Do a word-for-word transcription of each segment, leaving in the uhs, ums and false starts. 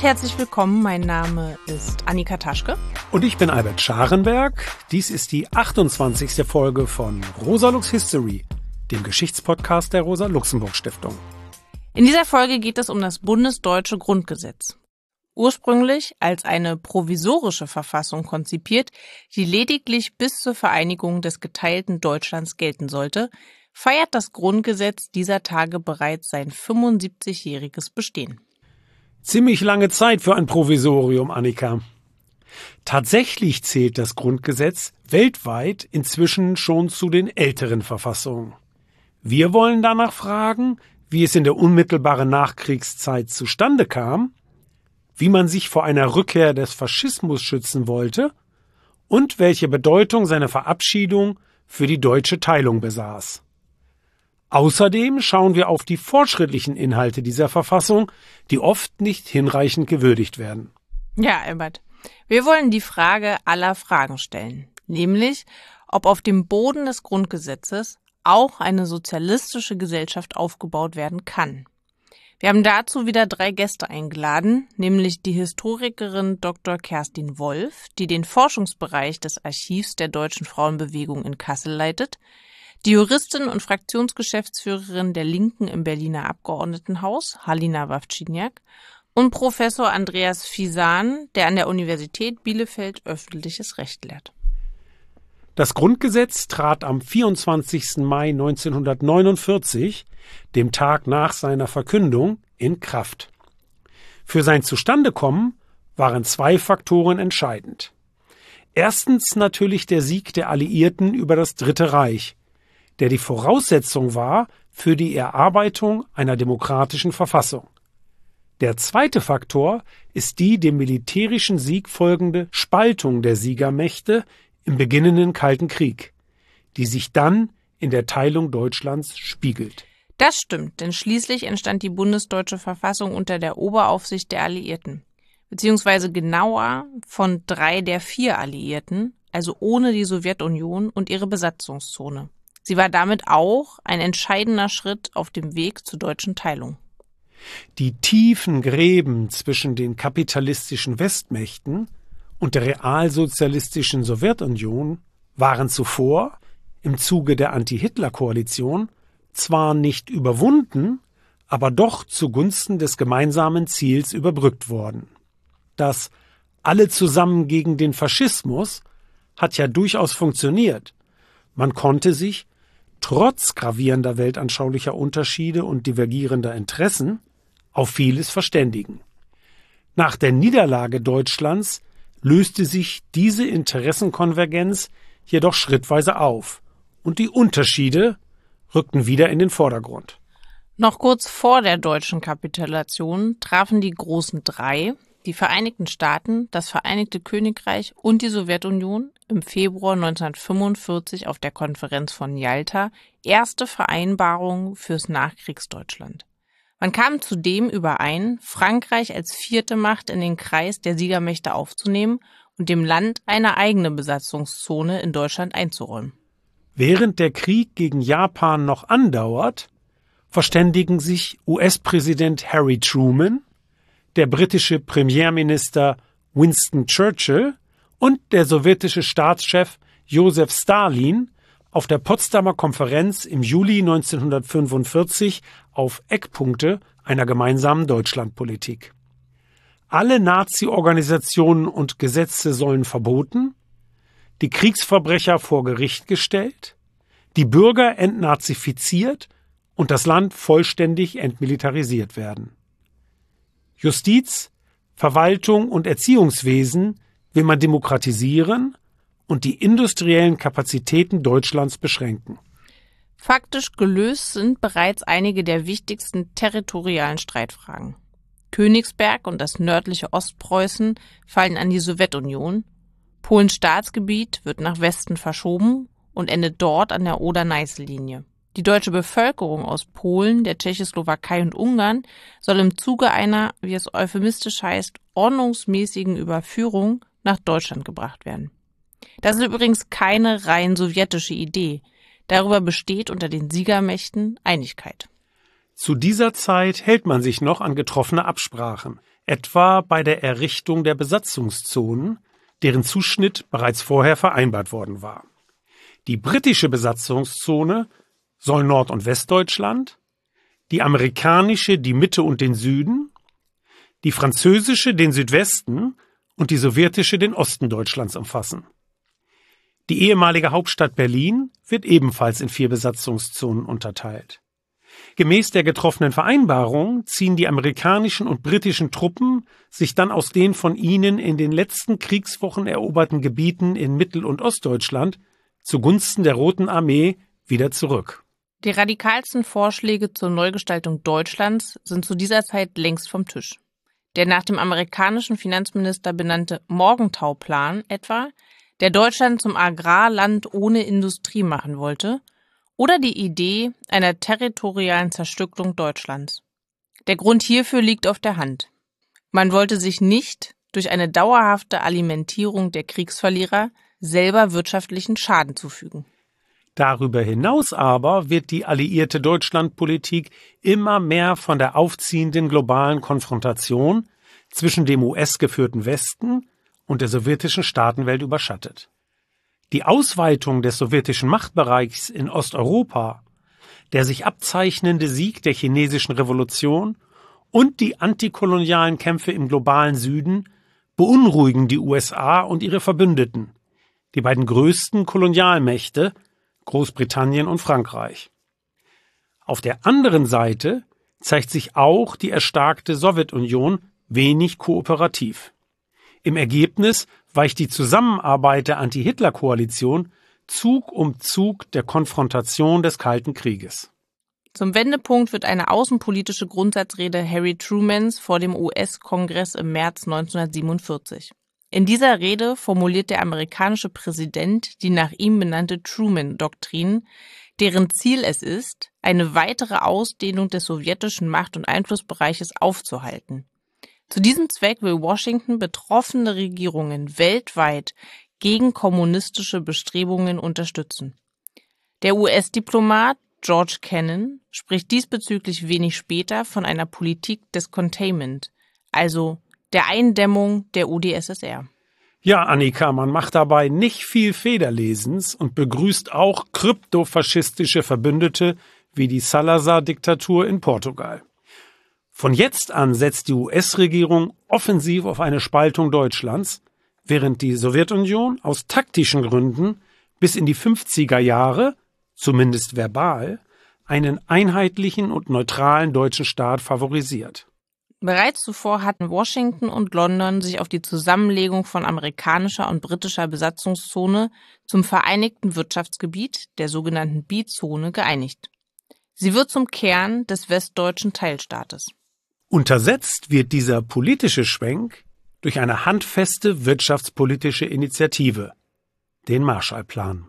herzlich willkommen. Mein Name ist Annika Taschke. Und ich bin Albert Scharenberg. Dies ist die achtundzwanzigste Folge von Rosa Lux History, dem Geschichtspodcast der Rosa-Luxemburg-Stiftung. In dieser Folge geht es um das bundesdeutsche Grundgesetz. Ursprünglich als eine provisorische Verfassung konzipiert, die lediglich bis zur Vereinigung des geteilten Deutschlands gelten sollte, feiert das Grundgesetz dieser Tage bereits sein fünfundsiebzigjähriges Bestehen. Ziemlich lange Zeit für ein Provisorium, Annika. Tatsächlich zählt das Grundgesetz weltweit inzwischen schon zu den älteren Verfassungen. Wir wollen danach fragen, wie es in der unmittelbaren Nachkriegszeit zustande kam, wie man sich vor einer Rückkehr des Faschismus schützen wollte und welche Bedeutung seine Verabschiedung für die deutsche Teilung besaß. Außerdem schauen wir auf die fortschrittlichen Inhalte dieser Verfassung, die oft nicht hinreichend gewürdigt werden. Ja, Albert, wir wollen die Frage aller Fragen stellen, nämlich, ob auf dem Boden des Grundgesetzes auch eine sozialistische Gesellschaft aufgebaut werden kann. Wir haben dazu wieder drei Gäste eingeladen, nämlich die Historikerin Doktor Kerstin Wolf, die den Forschungsbereich des Archivs der Deutschen Frauenbewegung in Kassel leitet, die Juristin und Fraktionsgeschäftsführerin der Linken im Berliner Abgeordnetenhaus, Halina Wawczyniak, und Professor Andreas Fisan, der an der Universität Bielefeld öffentliches Recht lehrt. Das Grundgesetz trat am vierundzwanzigsten Mai neunzehnhundertneunundvierzig, dem Tag nach seiner Verkündung, in Kraft. Für sein Zustandekommen waren zwei Faktoren entscheidend. Erstens natürlich der Sieg der Alliierten über das Dritte Reich, der die Voraussetzung war für die Erarbeitung einer demokratischen Verfassung. Der zweite Faktor ist die dem militärischen Sieg folgende Spaltung der Siegermächte im beginnenden Kalten Krieg, die sich dann in der Teilung Deutschlands spiegelt. Das stimmt, denn schließlich entstand die bundesdeutsche Verfassung unter der Oberaufsicht der Alliierten, beziehungsweise genauer von drei der vier Alliierten, also ohne die Sowjetunion und ihre Besatzungszone. Sie war damit auch ein entscheidender Schritt auf dem Weg zur deutschen Teilung. Die tiefen Gräben zwischen den kapitalistischen Westmächten und der realsozialistischen Sowjetunion waren zuvor im Zuge der Anti-Hitler-Koalition zwar nicht überwunden, aber doch zugunsten des gemeinsamen Ziels überbrückt worden. Das Alle zusammen gegen den Faschismus hat ja durchaus funktioniert. Man konnte sich trotz gravierender weltanschaulicher Unterschiede und divergierender Interessen auf vieles verständigen. Nach der Niederlage Deutschlands löste sich diese Interessenkonvergenz jedoch schrittweise auf und die Unterschiede rückten wieder in den Vordergrund. Noch kurz vor der deutschen Kapitulation trafen die großen drei, die Vereinigten Staaten, das Vereinigte Königreich und die Sowjetunion im Februar neunzehnhundertfünfundvierzig auf der Konferenz von Jalta erste Vereinbarungen fürs Nachkriegsdeutschland. Man kam zudem überein, Frankreich als vierte Macht in den Kreis der Siegermächte aufzunehmen und dem Land eine eigene Besatzungszone in Deutschland einzuräumen. Während der Krieg gegen Japan noch andauert, verständigen sich U S-Präsident Harry Truman, der britische Premierminister Winston Churchill und der sowjetische Staatschef Josef Stalin auf der Potsdamer Konferenz im Juli neunzehnhundertfünfundvierzig auf Eckpunkte einer gemeinsamen Deutschlandpolitik. Alle Nazi-Organisationen und Gesetze sollen verboten, die Kriegsverbrecher vor Gericht gestellt, die Bürger entnazifiziert und das Land vollständig entmilitarisiert werden. Justiz, Verwaltung und Erziehungswesen will man demokratisieren und die industriellen Kapazitäten Deutschlands beschränken. Faktisch gelöst sind bereits einige der wichtigsten territorialen Streitfragen. Königsberg und das nördliche Ostpreußen fallen an die Sowjetunion, Polens Staatsgebiet wird nach Westen verschoben und endet dort an der Oder-Neiße-Linie. Die deutsche Bevölkerung aus Polen, der Tschechoslowakei und Ungarn soll im Zuge einer, wie es euphemistisch heißt, ordnungsmäßigen Überführung nach Deutschland gebracht werden. Das ist übrigens keine rein sowjetische Idee. Darüber besteht unter den Siegermächten Einigkeit. Zu dieser Zeit hält man sich noch an getroffene Absprachen. etwa bei der Errichtung der Besatzungszonen, deren Zuschnitt bereits vorher vereinbart worden war. Die britische Besatzungszone soll Nord- und Westdeutschland, die amerikanische die Mitte und den Süden, die französische den Südwesten und die sowjetische den Osten Deutschlands umfassen. Die ehemalige Hauptstadt Berlin wird ebenfalls in vier Besatzungszonen unterteilt. Gemäß der getroffenen Vereinbarung ziehen die amerikanischen und britischen Truppen sich dann aus den von ihnen in den letzten Kriegswochen eroberten Gebieten in Mittel- und Ostdeutschland zugunsten der Roten Armee wieder zurück. Die radikalsten Vorschläge zur Neugestaltung Deutschlands sind zu dieser Zeit längst vom Tisch. Der nach dem amerikanischen Finanzminister benannte Morgenthau-Plan etwa, der Deutschland zum Agrarland ohne Industrie machen wollte, oder die Idee einer territorialen Zerstückelung Deutschlands. Der Grund hierfür liegt auf der Hand. Man wollte sich nicht durch eine dauerhafte Alimentierung der Kriegsverlierer selber wirtschaftlichen Schaden zufügen. Darüber hinaus aber wird die alliierte Deutschlandpolitik immer mehr von der aufziehenden globalen Konfrontation zwischen dem U S-geführten Westen und der sowjetischen Staatenwelt überschattet. Die Ausweitung des sowjetischen Machtbereichs in Osteuropa, der sich abzeichnende Sieg der chinesischen Revolution und die antikolonialen Kämpfe im globalen Süden beunruhigen die U S A und ihre Verbündeten, die beiden größten Kolonialmächte, Großbritannien und Frankreich. Auf der anderen Seite zeigt sich auch die erstarkte Sowjetunion wenig kooperativ. Im Ergebnis weicht die Zusammenarbeit der Anti-Hitler-Koalition Zug um Zug der Konfrontation des Kalten Krieges. Zum Wendepunkt wird eine außenpolitische Grundsatzrede Harry Trumans vor dem U S-Kongress im März neunzehnhundertsiebenundvierzig. In dieser Rede formuliert der amerikanische Präsident die nach ihm benannte Truman-Doktrin, deren Ziel es ist, eine weitere Ausdehnung des sowjetischen Macht- und Einflussbereiches aufzuhalten. Zu diesem Zweck will Washington betroffene Regierungen weltweit gegen kommunistische Bestrebungen unterstützen. Der U S-Diplomat George Kennan spricht diesbezüglich wenig später von einer Politik des Containment, also der Eindämmung der U d S S R. Ja, Annika, man macht dabei nicht viel Federlesens und begrüßt auch kryptofaschistische Verbündete wie die Salazar-Diktatur in Portugal. Von jetzt an setzt die U S-Regierung offensiv auf eine Spaltung Deutschlands, während die Sowjetunion aus taktischen Gründen bis in die fünfziger Jahre, zumindest verbal, einen einheitlichen und neutralen deutschen Staat favorisiert. Bereits zuvor hatten Washington und London sich auf die Zusammenlegung von amerikanischer und britischer Besatzungszone zum Vereinigten Wirtschaftsgebiet, der sogenannten Bizone, geeinigt. Sie wird zum Kern des westdeutschen Teilstaates. Untersetzt wird dieser politische Schwenk durch eine handfeste wirtschaftspolitische Initiative, den Marshallplan.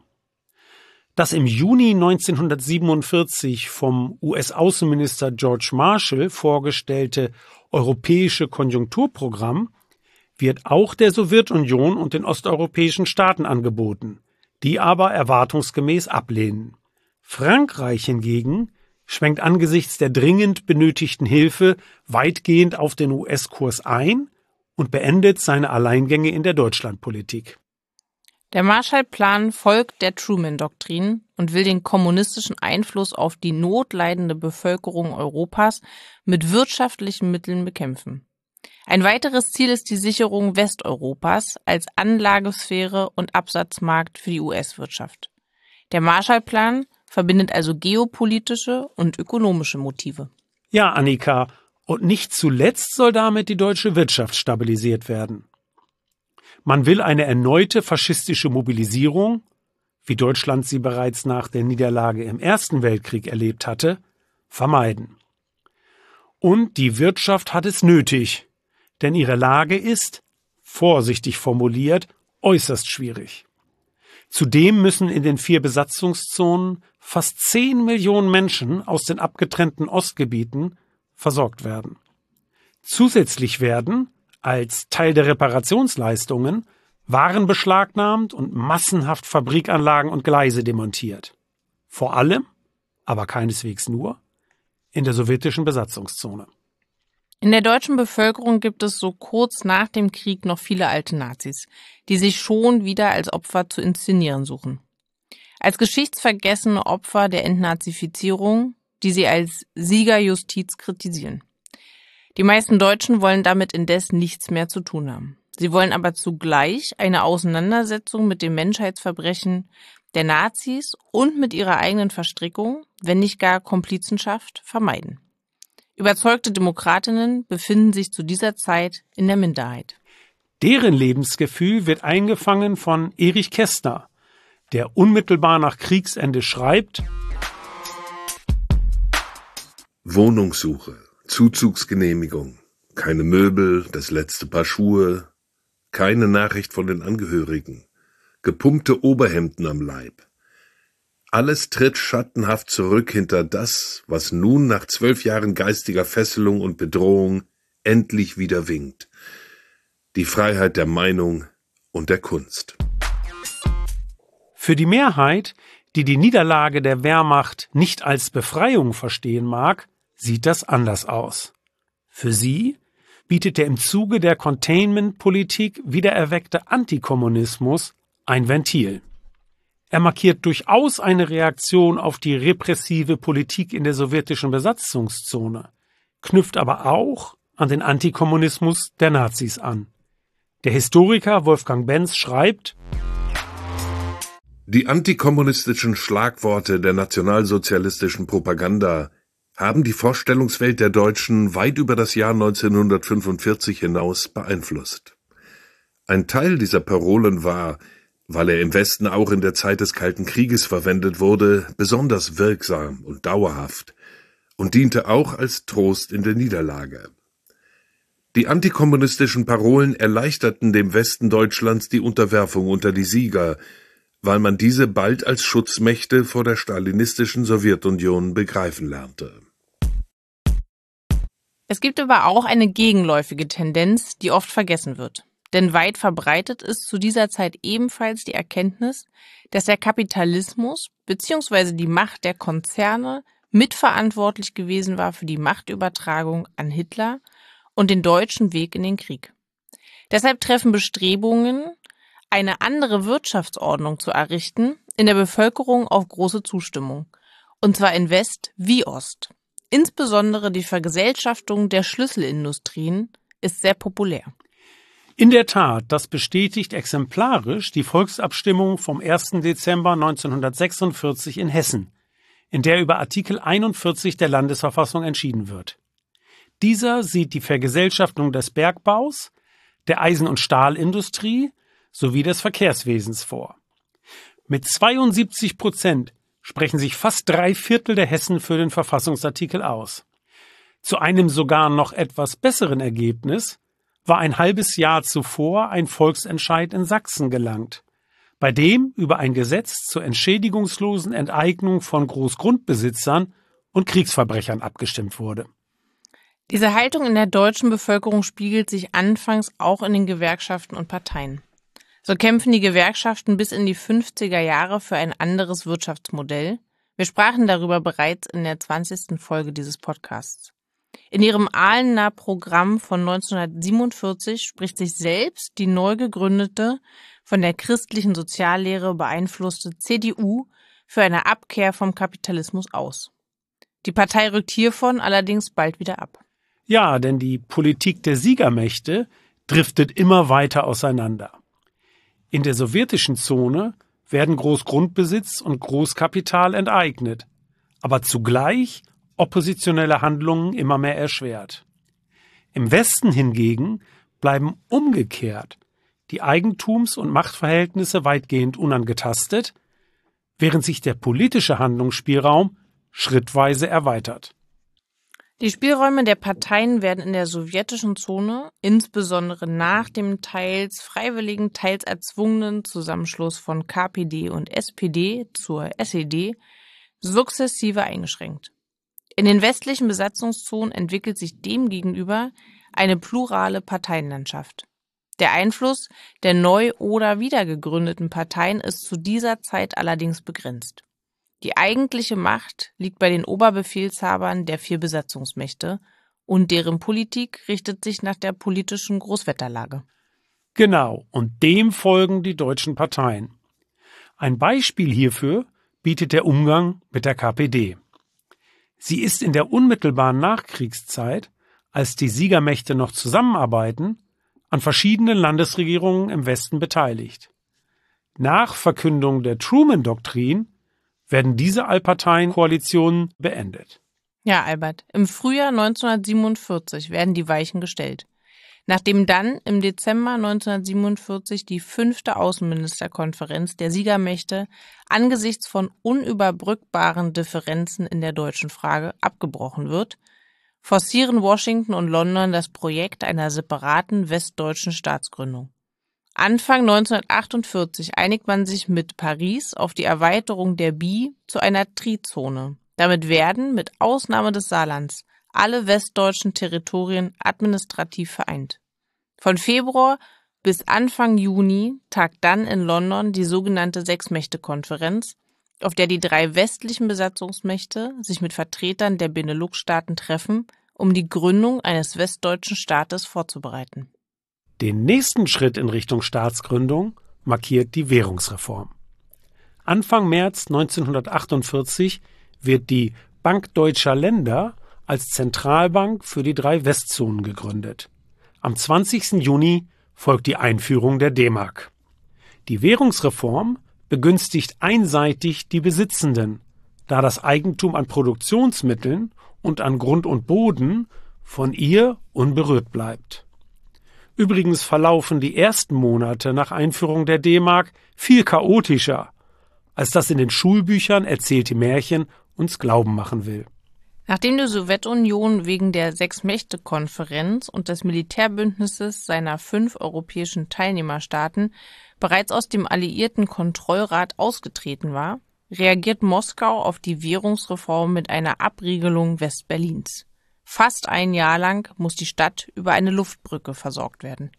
Das im Juni neunzehnhundertsiebenundvierzig vom U S-Außenminister George Marshall vorgestellte Europäische Konjunkturprogramm wird auch der Sowjetunion und den osteuropäischen Staaten angeboten, die aber erwartungsgemäß ablehnen. Frankreich hingegen schwenkt angesichts der dringend benötigten Hilfe weitgehend auf den U S-Kurs ein und beendet seine Alleingänge in der Deutschlandpolitik. Der Marshallplan folgt der Truman-Doktrin und will den kommunistischen Einfluss auf die notleidende Bevölkerung Europas mit wirtschaftlichen Mitteln bekämpfen. Ein weiteres Ziel ist die Sicherung Westeuropas als Anlagesphäre und Absatzmarkt für die U S-Wirtschaft. Der Marshallplan verbindet also geopolitische und ökonomische Motive. Ja, Annika, und nicht zuletzt soll damit die deutsche Wirtschaft stabilisiert werden. Man will eine erneute faschistische Mobilisierung, wie Deutschland sie bereits nach der Niederlage im Ersten Weltkrieg erlebt hatte, vermeiden. Und die Wirtschaft hat es nötig, denn ihre Lage ist, vorsichtig formuliert, äußerst schwierig. Zudem müssen in den vier Besatzungszonen fast zehn Millionen Menschen aus den abgetrennten Ostgebieten versorgt werden. Zusätzlich werden, als Teil der Reparationsleistungen, Waren beschlagnahmt und massenhaft Fabrikanlagen und Gleise demontiert. Vor allem, aber keineswegs nur, in der sowjetischen Besatzungszone. In der deutschen Bevölkerung gibt es so kurz nach dem Krieg noch viele alte Nazis, die sich schon wieder als Opfer zu inszenieren suchen. Als geschichtsvergessene Opfer der Entnazifizierung, die sie als Siegerjustiz kritisieren. Die meisten Deutschen wollen damit indes nichts mehr zu tun haben. Sie wollen aber zugleich eine Auseinandersetzung mit dem Menschheitsverbrechen der Nazis und mit ihrer eigenen Verstrickung, wenn nicht gar Komplizenschaft, vermeiden. Überzeugte Demokratinnen befinden sich zu dieser Zeit in der Minderheit. Deren Lebensgefühl wird eingefangen von Erich Kästner, der unmittelbar nach Kriegsende schreibt: Wohnungssuche, Zuzugsgenehmigung, keine Möbel, das letzte Paar Schuhe, keine Nachricht von den Angehörigen, gepumpte Oberhemden am Leib. Alles tritt schattenhaft zurück hinter das, was nun nach zwölf Jahren geistiger Fesselung und Bedrohung endlich wieder winkt. Die Freiheit der Meinung und der Kunst. Für die Mehrheit, die die Niederlage der Wehrmacht nicht als Befreiung verstehen mag, sieht das anders aus. Für sie bietet der im Zuge der Containment-Politik wiedererweckte Antikommunismus ein Ventil. Er markiert durchaus eine Reaktion auf die repressive Politik in der sowjetischen Besatzungszone, knüpft aber auch an den Antikommunismus der Nazis an. Der Historiker Wolfgang Benz schreibt: Die antikommunistischen Schlagworte der nationalsozialistischen Propaganda haben die Vorstellungswelt der Deutschen weit über das Jahr neunzehnhundertfünfundvierzig hinaus beeinflusst. Ein Teil dieser Parolen war, weil er im Westen auch in der Zeit des Kalten Krieges verwendet wurde, besonders wirksam und dauerhaft und diente auch als Trost in der Niederlage. Die antikommunistischen Parolen erleichterten dem Westen Deutschlands die Unterwerfung unter die Sieger, weil man diese bald als Schutzmächte vor der stalinistischen Sowjetunion begreifen lernte. Es gibt aber auch eine gegenläufige Tendenz, die oft vergessen wird. Denn weit verbreitet ist zu dieser Zeit ebenfalls die Erkenntnis, dass der Kapitalismus bzw. die Macht der Konzerne mitverantwortlich gewesen war für die Machtübertragung an Hitler und den deutschen Weg in den Krieg. Deshalb treffen Bestrebungen, eine andere Wirtschaftsordnung zu errichten, in der Bevölkerung auf große Zustimmung. Und zwar in West wie Ost. Insbesondere die Vergesellschaftung der Schlüsselindustrien ist sehr populär. In der Tat, das bestätigt exemplarisch die Volksabstimmung vom ersten Dezember neunzehnhundertsechsundvierzig in Hessen, in der über Artikel einundvierzig der Landesverfassung entschieden wird. Dieser sieht die Vergesellschaftung des Bergbaus, der Eisen- und Stahlindustrie sowie des Verkehrswesens vor. Mit zweiundsiebzig Prozent sprechen sich fast drei Viertel der Hessen für den Verfassungsartikel aus. Zu einem sogar noch etwas besseren Ergebnis war ein halbes Jahr zuvor ein Volksentscheid in Sachsen gelangt, bei dem über ein Gesetz zur entschädigungslosen Enteignung von Großgrundbesitzern und Kriegsverbrechern abgestimmt wurde. Diese Haltung in der deutschen Bevölkerung spiegelt sich anfangs auch in den Gewerkschaften und Parteien. So kämpfen die Gewerkschaften bis in die fünfziger Jahre für ein anderes Wirtschaftsmodell. Wir sprachen darüber bereits in der zwanzigsten Folge dieses Podcasts. In ihrem Ahlener Programm von neunzehnhundertsiebenundvierzig spricht sich selbst die neu gegründete, von der christlichen Soziallehre beeinflusste C D U für eine Abkehr vom Kapitalismus aus. Die Partei rückt hiervon allerdings bald wieder ab. Ja, denn die Politik der Siegermächte driftet immer weiter auseinander. In der sowjetischen Zone werden Großgrundbesitz und Großkapital enteignet, aber zugleich oppositionelle Handlungen immer mehr erschwert. Im Westen hingegen bleiben umgekehrt die Eigentums- und Machtverhältnisse weitgehend unangetastet, während sich der politische Handlungsspielraum schrittweise erweitert. Die Spielräume der Parteien werden in der sowjetischen Zone, insbesondere nach dem teils freiwilligen, teils erzwungenen Zusammenschluss von K P D und S P D zur S E D, sukzessive eingeschränkt. In den westlichen Besatzungszonen entwickelt sich demgegenüber eine plurale Parteienlandschaft. Der Einfluss der neu oder wiedergegründeten Parteien ist zu dieser Zeit allerdings begrenzt. Die eigentliche Macht liegt bei den Oberbefehlshabern der vier Besatzungsmächte Und deren Politik richtet sich nach der politischen Großwetterlage. Genau, und dem folgen die deutschen Parteien. Ein Beispiel hierfür bietet der Umgang mit der K P D. Sie ist in der unmittelbaren Nachkriegszeit, als die Siegermächte noch zusammenarbeiten, an verschiedenen Landesregierungen im Westen beteiligt. Nach Verkündung der Truman-Doktrin werden diese Allparteienkoalitionen beendet. Ja, Albert, im Frühjahr neunzehnhundertsiebenundvierzig werden die Weichen gestellt. Nachdem dann im Dezember neunzehnhundertsiebenundvierzig die fünfte Außenministerkonferenz der Siegermächte angesichts von unüberbrückbaren Differenzen in der deutschen Frage abgebrochen wird, forcieren Washington und London das Projekt einer separaten westdeutschen Staatsgründung. Anfang neunzehnhundertachtundvierzig einigt man sich mit Paris auf die Erweiterung der Bi zu einer Trizone. Damit werden, mit Ausnahme des Saarlands, alle westdeutschen Territorien administrativ vereint. Von Februar bis Anfang Juni tagt dann in London die sogenannte Sechsmächte-Konferenz, auf der die drei westlichen Besatzungsmächte sich mit Vertretern der Benelux-Staaten treffen, um die Gründung eines westdeutschen Staates vorzubereiten. Den nächsten Schritt in Richtung Staatsgründung markiert die Währungsreform. Anfang März neunzehnhundertachtundvierzig wird die Bank Deutscher Länder als Zentralbank für die drei Westzonen gegründet. Am zwanzigsten Juni folgt die Einführung der D-Mark. Die Währungsreform begünstigt einseitig die Besitzenden, da das Eigentum an Produktionsmitteln und an Grund und Boden von ihr unberührt bleibt. Übrigens verlaufen die ersten Monate nach Einführung der D-Mark viel chaotischer, als das in den Schulbüchern erzählte Märchen uns glauben machen will. Nachdem die Sowjetunion wegen der Sechs-Mächte-Konferenz und des Militärbündnisses seiner fünf europäischen Teilnehmerstaaten bereits aus dem alliierten Kontrollrat ausgetreten war, reagiert Moskau auf die Währungsreform mit einer Abriegelung Westberlins. Fast ein Jahr lang muss die Stadt über eine Luftbrücke versorgt werden.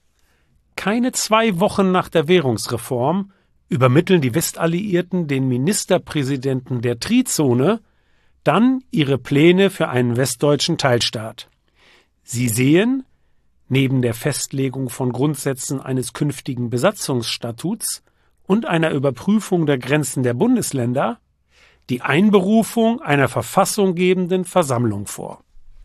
Keine zwei Wochen nach der Währungsreform übermitteln die Westalliierten den Ministerpräsidenten der Trizone dann ihre Pläne für einen westdeutschen Teilstaat. Sie sehen, neben der Festlegung von Grundsätzen eines künftigen Besatzungsstatuts und einer Überprüfung der Grenzen der Bundesländer, die Einberufung einer verfassunggebenden Versammlung vor.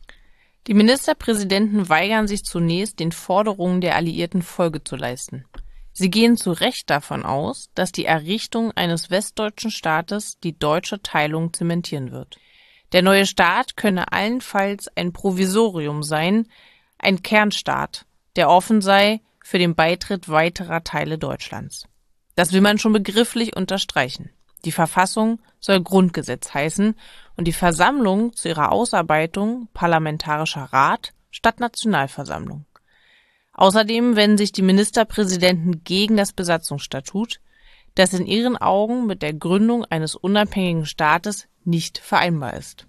Die Ministerpräsidenten weigern sich zunächst, den Forderungen der Alliierten Folge zu leisten. Sie gehen zu Recht davon aus, dass die Errichtung eines westdeutschen Staates die deutsche Teilung zementieren wird. Der neue Staat könne allenfalls ein Provisorium sein, ein Kernstaat, der offen sei für den Beitritt weiterer Teile Deutschlands. Das will man schon begrifflich unterstreichen. Die Verfassung soll Grundgesetz heißen und die Versammlung zu ihrer Ausarbeitung Parlamentarischer Rat statt Nationalversammlung. Außerdem wenden sich die Ministerpräsidenten gegen das Besatzungsstatut, das in ihren Augen mit der Gründung eines unabhängigen Staates nicht vereinbar ist.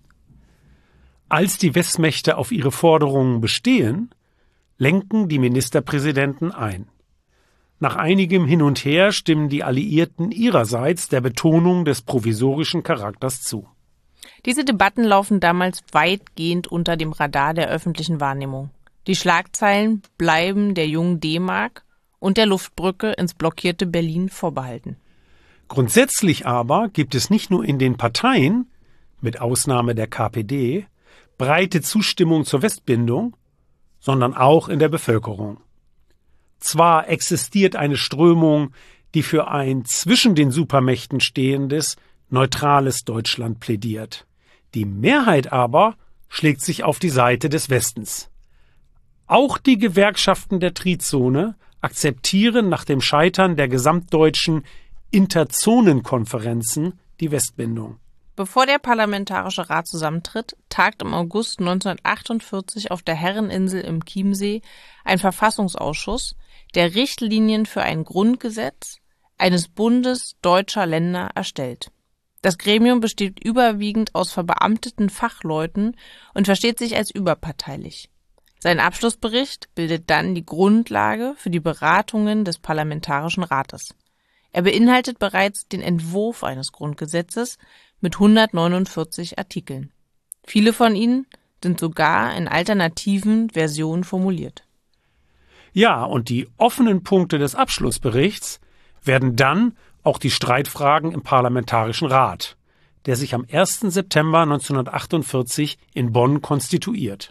Als die Westmächte auf ihre Forderungen bestehen, lenken die Ministerpräsidenten ein. Nach einigem Hin und Her stimmen die Alliierten ihrerseits der Betonung des provisorischen Charakters zu. Diese Debatten laufen damals weitgehend unter dem Radar der öffentlichen Wahrnehmung. Die Schlagzeilen bleiben der jungen D-Mark und der Luftbrücke ins blockierte Berlin vorbehalten. Grundsätzlich aber gibt es nicht nur in den Parteien, mit Ausnahme der K P D, breite Zustimmung zur Westbindung, sondern auch in der Bevölkerung. Zwar existiert eine Strömung, die für ein zwischen den Supermächten stehendes, neutrales Deutschland plädiert. Die Mehrheit aber schlägt sich auf die Seite des Westens. Auch die Gewerkschaften der Trizone akzeptieren nach dem Scheitern der gesamtdeutschen Interzonenkonferenzen die Westbindung. Bevor der Parlamentarische Rat zusammentritt, tagt im August neunzehnhundertachtundvierzig auf der Herreninsel im Chiemsee ein Verfassungsausschuss, der Richtlinien für ein Grundgesetz eines Bundes deutscher Länder erstellt. Das Gremium besteht überwiegend aus verbeamteten Fachleuten und versteht sich als überparteilich. Sein Abschlussbericht bildet dann die Grundlage für die Beratungen des Parlamentarischen Rates. Er beinhaltet bereits den Entwurf eines Grundgesetzes mit hundertneunundvierzig Artikeln. Viele von ihnen, sind sogar in alternativen Versionen formuliert. Ja, und die offenen Punkte des Abschlussberichts werden dann auch die Streitfragen im Parlamentarischen Rat, der sich am ersten September neunzehnhundertachtundvierzig in Bonn konstituiert.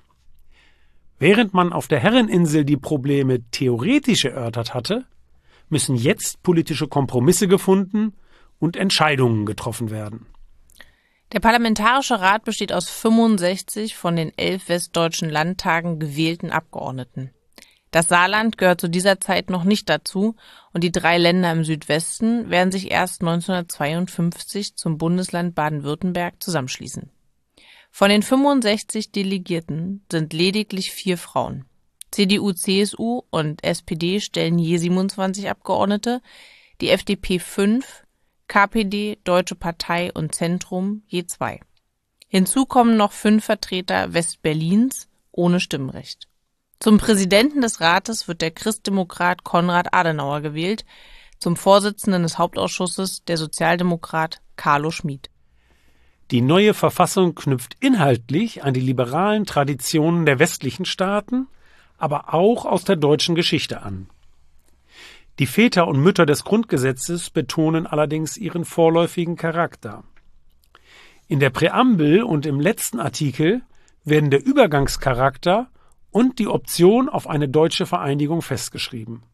Während man auf der Herreninsel die Probleme theoretisch erörtert hatte, müssen jetzt politische Kompromisse gefunden und Entscheidungen getroffen werden. Der Parlamentarische Rat besteht aus fünfundsechzig von den elf westdeutschen Landtagen gewählten Abgeordneten. Das Saarland gehört zu dieser Zeit noch nicht dazu und die drei Länder im Südwesten werden sich erst neunzehnhundertzweiundfünfzig zum Bundesland Baden-Württemberg zusammenschließen. Von den fünfundsechzig Delegierten sind lediglich vier Frauen. C D U, C S U und S P D stellen je siebenundzwanzig Abgeordnete, die F D P fünf, K P D, Deutsche Partei und Zentrum je zwei. Hinzu kommen noch fünf Vertreter Westberlins ohne Stimmrecht. Zum Präsidenten des Rates wird der Christdemokrat Konrad Adenauer gewählt, zum Vorsitzenden des Hauptausschusses der Sozialdemokrat Carlo Schmid. Die neue Verfassung knüpft inhaltlich an die liberalen Traditionen der westlichen Staaten, aber auch aus der deutschen Geschichte an. Die Väter und Mütter des Grundgesetzes betonen allerdings ihren vorläufigen Charakter. In der Präambel und im letzten Artikel werden der Übergangscharakter und die Option auf eine deutsche Vereinigung festgeschrieben.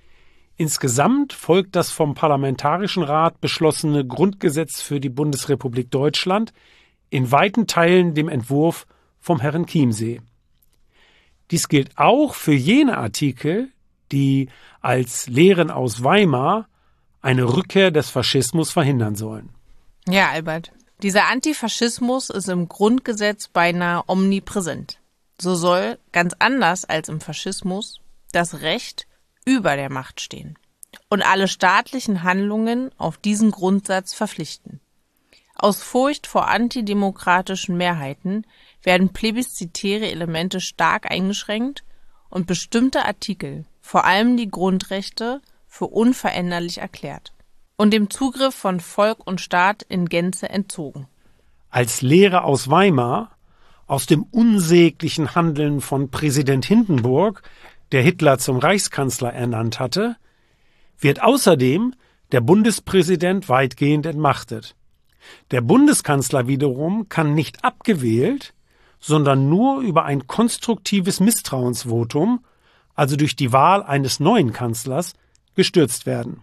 Insgesamt folgt das vom Parlamentarischen Rat beschlossene Grundgesetz für die Bundesrepublik Deutschland in weiten Teilen dem Entwurf vom Herrn Chiemsee. Dies gilt auch für jene Artikel, die als Lehren aus Weimar eine Rückkehr des Faschismus verhindern sollen. Ja, Albert, dieser Antifaschismus ist im Grundgesetz beinahe omnipräsent. So soll, ganz anders als im Faschismus, das Recht über der Macht stehen und alle staatlichen Handlungen auf diesen Grundsatz verpflichten. Aus Furcht vor antidemokratischen Mehrheiten werden plebiszitäre Elemente stark eingeschränkt und bestimmte Artikel, vor allem die Grundrechte, für unveränderlich erklärt und dem Zugriff von Volk und Staat in Gänze entzogen. Als Lehre aus Weimar, aus dem unsäglichen Handeln von Präsident Hindenburg, der Hitler zum Reichskanzler ernannt hatte, wird außerdem der Bundespräsident weitgehend entmachtet. Der Bundeskanzler wiederum kann nicht abgewählt, sondern nur über ein konstruktives Misstrauensvotum, also durch die Wahl eines neuen Kanzlers, gestürzt werden.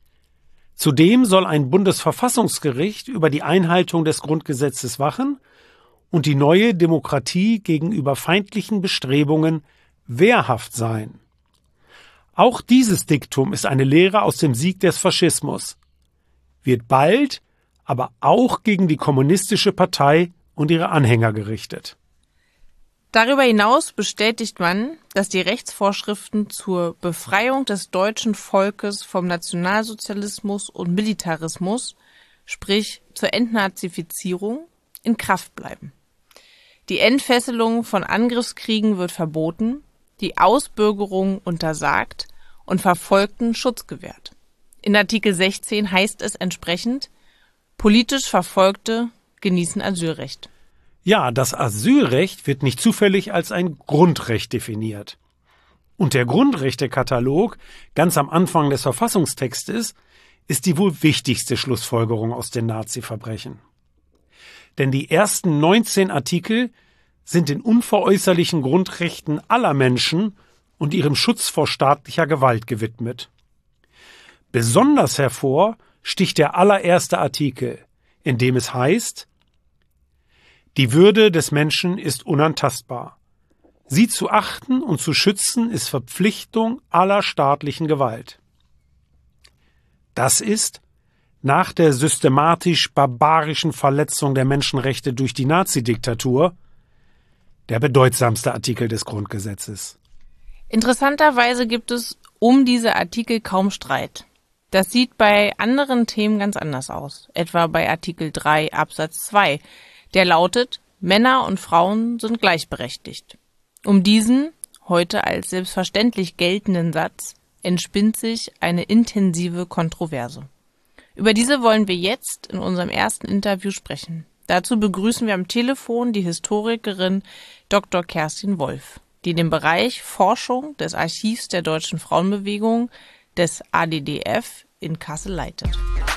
Zudem soll ein Bundesverfassungsgericht über die Einhaltung des Grundgesetzes wachen und die neue Demokratie gegenüber feindlichen Bestrebungen wehrhaft sein. Auch dieses Diktum ist eine Lehre aus dem Sieg des Faschismus, wird bald aber auch gegen die Kommunistische Partei und ihre Anhänger gerichtet. Darüber hinaus bestätigt man, dass die Rechtsvorschriften zur Befreiung des deutschen Volkes vom Nationalsozialismus und Militarismus, sprich zur Entnazifizierung, in Kraft bleiben. Die Entfesselung von Angriffskriegen wird verboten, die Ausbürgerung untersagt und Verfolgten Schutz gewährt. In Artikel sechzehn heißt es entsprechend, politisch Verfolgte genießen Asylrecht. Ja, das Asylrecht wird nicht zufällig als ein Grundrecht definiert. Und der Grundrechtekatalog, ganz am Anfang des Verfassungstextes, ist die wohl wichtigste Schlussfolgerung aus den Nazi-Verbrechen. Denn die ersten neunzehn Artikel sind den unveräußerlichen Grundrechten aller Menschen und ihrem Schutz vor staatlicher Gewalt gewidmet. Besonders hervor sticht der allererste Artikel, in dem es heißt: Die Würde des Menschen ist unantastbar. Sie zu achten und zu schützen ist Verpflichtung aller staatlichen Gewalt. Das ist, nach der systematisch barbarischen Verletzung der Menschenrechte durch die Nazidiktatur, der bedeutsamste Artikel des Grundgesetzes. Interessanterweise gibt es um diese Artikel kaum Streit. Das sieht bei anderen Themen ganz anders aus, etwa bei Artikel drei Absatz zwei, der lautet: Männer und Frauen sind gleichberechtigt. Um diesen, heute als selbstverständlich geltenden Satz, entspinnt sich eine intensive Kontroverse. Über diese wollen wir jetzt in unserem ersten Interview sprechen. Dazu begrüßen wir am Telefon die Historikerin Doktor Kerstin Wolf, die den Bereich Forschung des Archivs der Deutschen Frauenbewegung des A D D F in Kassel leitet.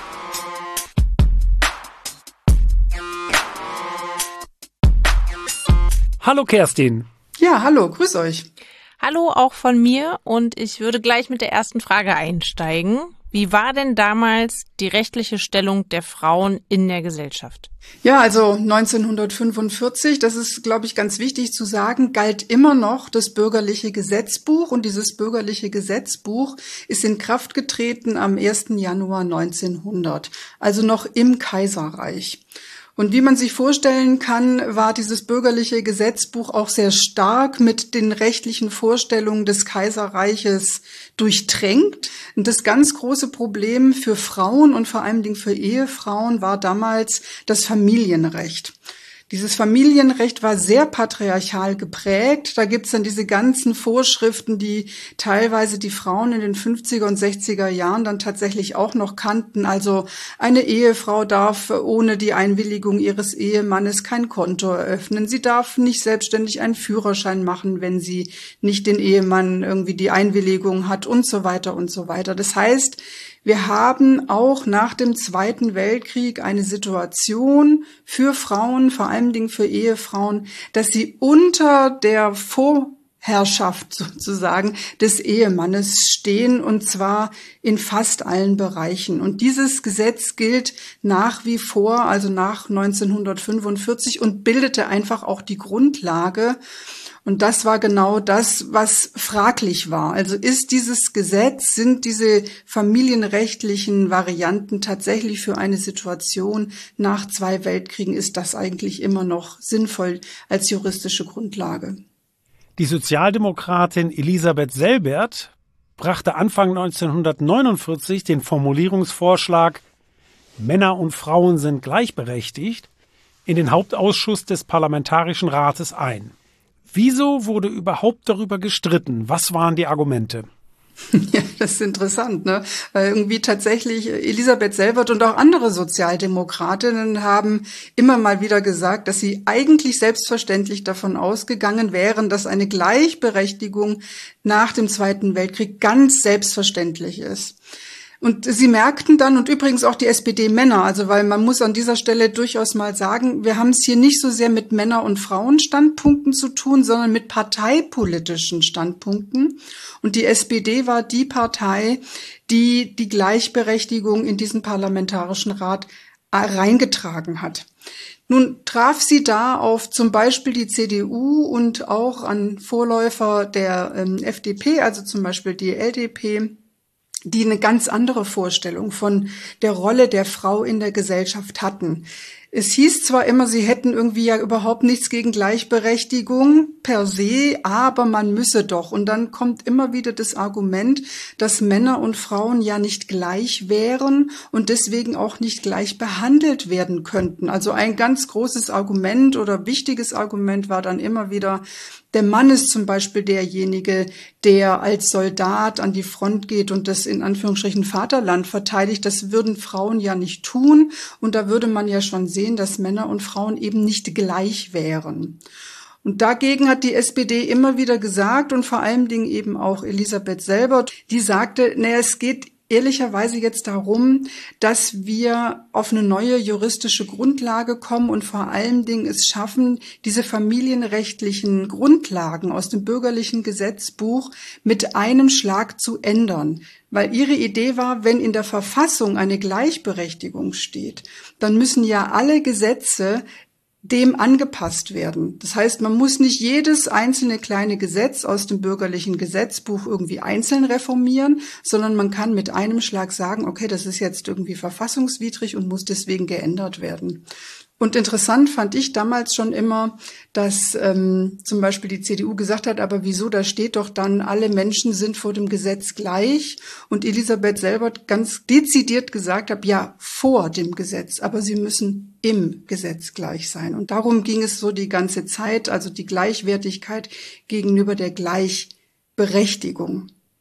Hallo Kerstin. Ja, hallo, grüß euch. Hallo auch von mir und ich würde gleich mit der ersten Frage einsteigen. Wie war denn damals die rechtliche Stellung der Frauen in der Gesellschaft? Ja, also neunzehnhundertfünfundvierzig, das ist, glaube ich, ganz wichtig zu sagen, galt immer noch das bürgerliche Gesetzbuch und dieses bürgerliche Gesetzbuch ist in Kraft getreten am ersten Januar neunzehnhundert, also noch im Kaiserreich. Und wie man sich vorstellen kann, war dieses bürgerliche Gesetzbuch auch sehr stark mit den rechtlichen Vorstellungen des Kaiserreiches durchtränkt. Und das ganz große Problem für Frauen und vor allen Dingen für Ehefrauen war damals das Familienrecht. Dieses Familienrecht war sehr patriarchal geprägt. Da gibt's dann diese ganzen Vorschriften, die teilweise die Frauen in den fünfziger und sechziger Jahren dann tatsächlich auch noch kannten. Also eine Ehefrau darf ohne die Einwilligung ihres Ehemannes kein Konto eröffnen. Sie darf nicht selbstständig einen Führerschein machen, wenn sie nicht den Ehemann irgendwie die Einwilligung hat und so weiter und so weiter. Das heißt, wir haben auch nach dem Zweiten Weltkrieg eine Situation für Frauen, vor allen Dingen für Ehefrauen, dass sie unter der Vorherrschaft sozusagen des Ehemannes stehen, und zwar in fast allen Bereichen. Und dieses Gesetz gilt nach wie vor, also nach neunzehnhundertfünfundvierzig, und bildete einfach auch die Grundlage. Und das war genau das, was fraglich war. Also ist dieses Gesetz, sind diese familienrechtlichen Varianten tatsächlich für eine Situation nach zwei Weltkriegen, ist das eigentlich immer noch sinnvoll als juristische Grundlage? Die Sozialdemokratin Elisabeth Selbert brachte Anfang neunzehnhundertneunundvierzig den Formulierungsvorschlag „Männer und Frauen sind gleichberechtigt" in den Hauptausschuss des Parlamentarischen Rates ein. Wieso wurde überhaupt darüber gestritten? Was waren die Argumente? Ja, das ist interessant, ne? Weil irgendwie tatsächlich Elisabeth Selbert und auch andere Sozialdemokratinnen haben immer mal wieder gesagt, dass sie eigentlich selbstverständlich davon ausgegangen wären, dass eine Gleichberechtigung nach dem Zweiten Weltkrieg ganz selbstverständlich ist. Und sie merkten dann, und übrigens auch die S P D-Männer, also weil man muss an dieser Stelle durchaus mal sagen, wir haben es hier nicht so sehr mit Männer- und Frauenstandpunkten zu tun, sondern mit parteipolitischen Standpunkten. Und die S P D war die Partei, die die Gleichberechtigung in diesen Parlamentarischen Rat reingetragen hat. Nun traf sie da auf zum Beispiel die C D U und auch an Vorläufer der ähm, F D P, also zum Beispiel die L D P, die eine ganz andere Vorstellung von der Rolle der Frau in der Gesellschaft hatten. Es hieß zwar immer, sie hätten irgendwie ja überhaupt nichts gegen Gleichberechtigung per se, aber man müsse doch. Und dann kommt immer wieder das Argument, dass Männer und Frauen ja nicht gleich wären und deswegen auch nicht gleich behandelt werden könnten. Also ein ganz großes Argument oder wichtiges Argument war dann immer wieder, der Mann ist zum Beispiel derjenige, der als Soldat an die Front geht und das in Anführungsstrichen Vaterland verteidigt. Das würden Frauen ja nicht tun. Und da würde man ja schon sehen, dass Männer und Frauen eben nicht gleich wären. Und dagegen hat die S P D immer wieder gesagt, und vor allen Dingen eben auch Elisabeth Selbert, die sagte, naja, es geht ehrlicherweise jetzt darum, dass wir auf eine neue juristische Grundlage kommen und vor allen Dingen es schaffen, diese familienrechtlichen Grundlagen aus dem bürgerlichen Gesetzbuch mit einem Schlag zu ändern. Weil ihre Idee war, wenn in der Verfassung eine Gleichberechtigung steht, dann müssen ja alle Gesetze dem angepasst werden. Das heißt, man muss nicht jedes einzelne kleine Gesetz aus dem bürgerlichen Gesetzbuch irgendwie einzeln reformieren, sondern man kann mit einem Schlag sagen, okay, das ist jetzt irgendwie verfassungswidrig und muss deswegen geändert werden. Und interessant fand ich damals schon immer, dass ähm, zum Beispiel die C D U gesagt hat, aber wieso, da steht doch dann, alle Menschen sind vor dem Gesetz gleich. Und Elisabeth Selbert ganz dezidiert gesagt hat, ja, vor dem Gesetz, aber sie müssen im Gesetz gleich sein. Und darum ging es so die ganze Zeit, also die Gleichwertigkeit gegenüber der Gleichberechtigung.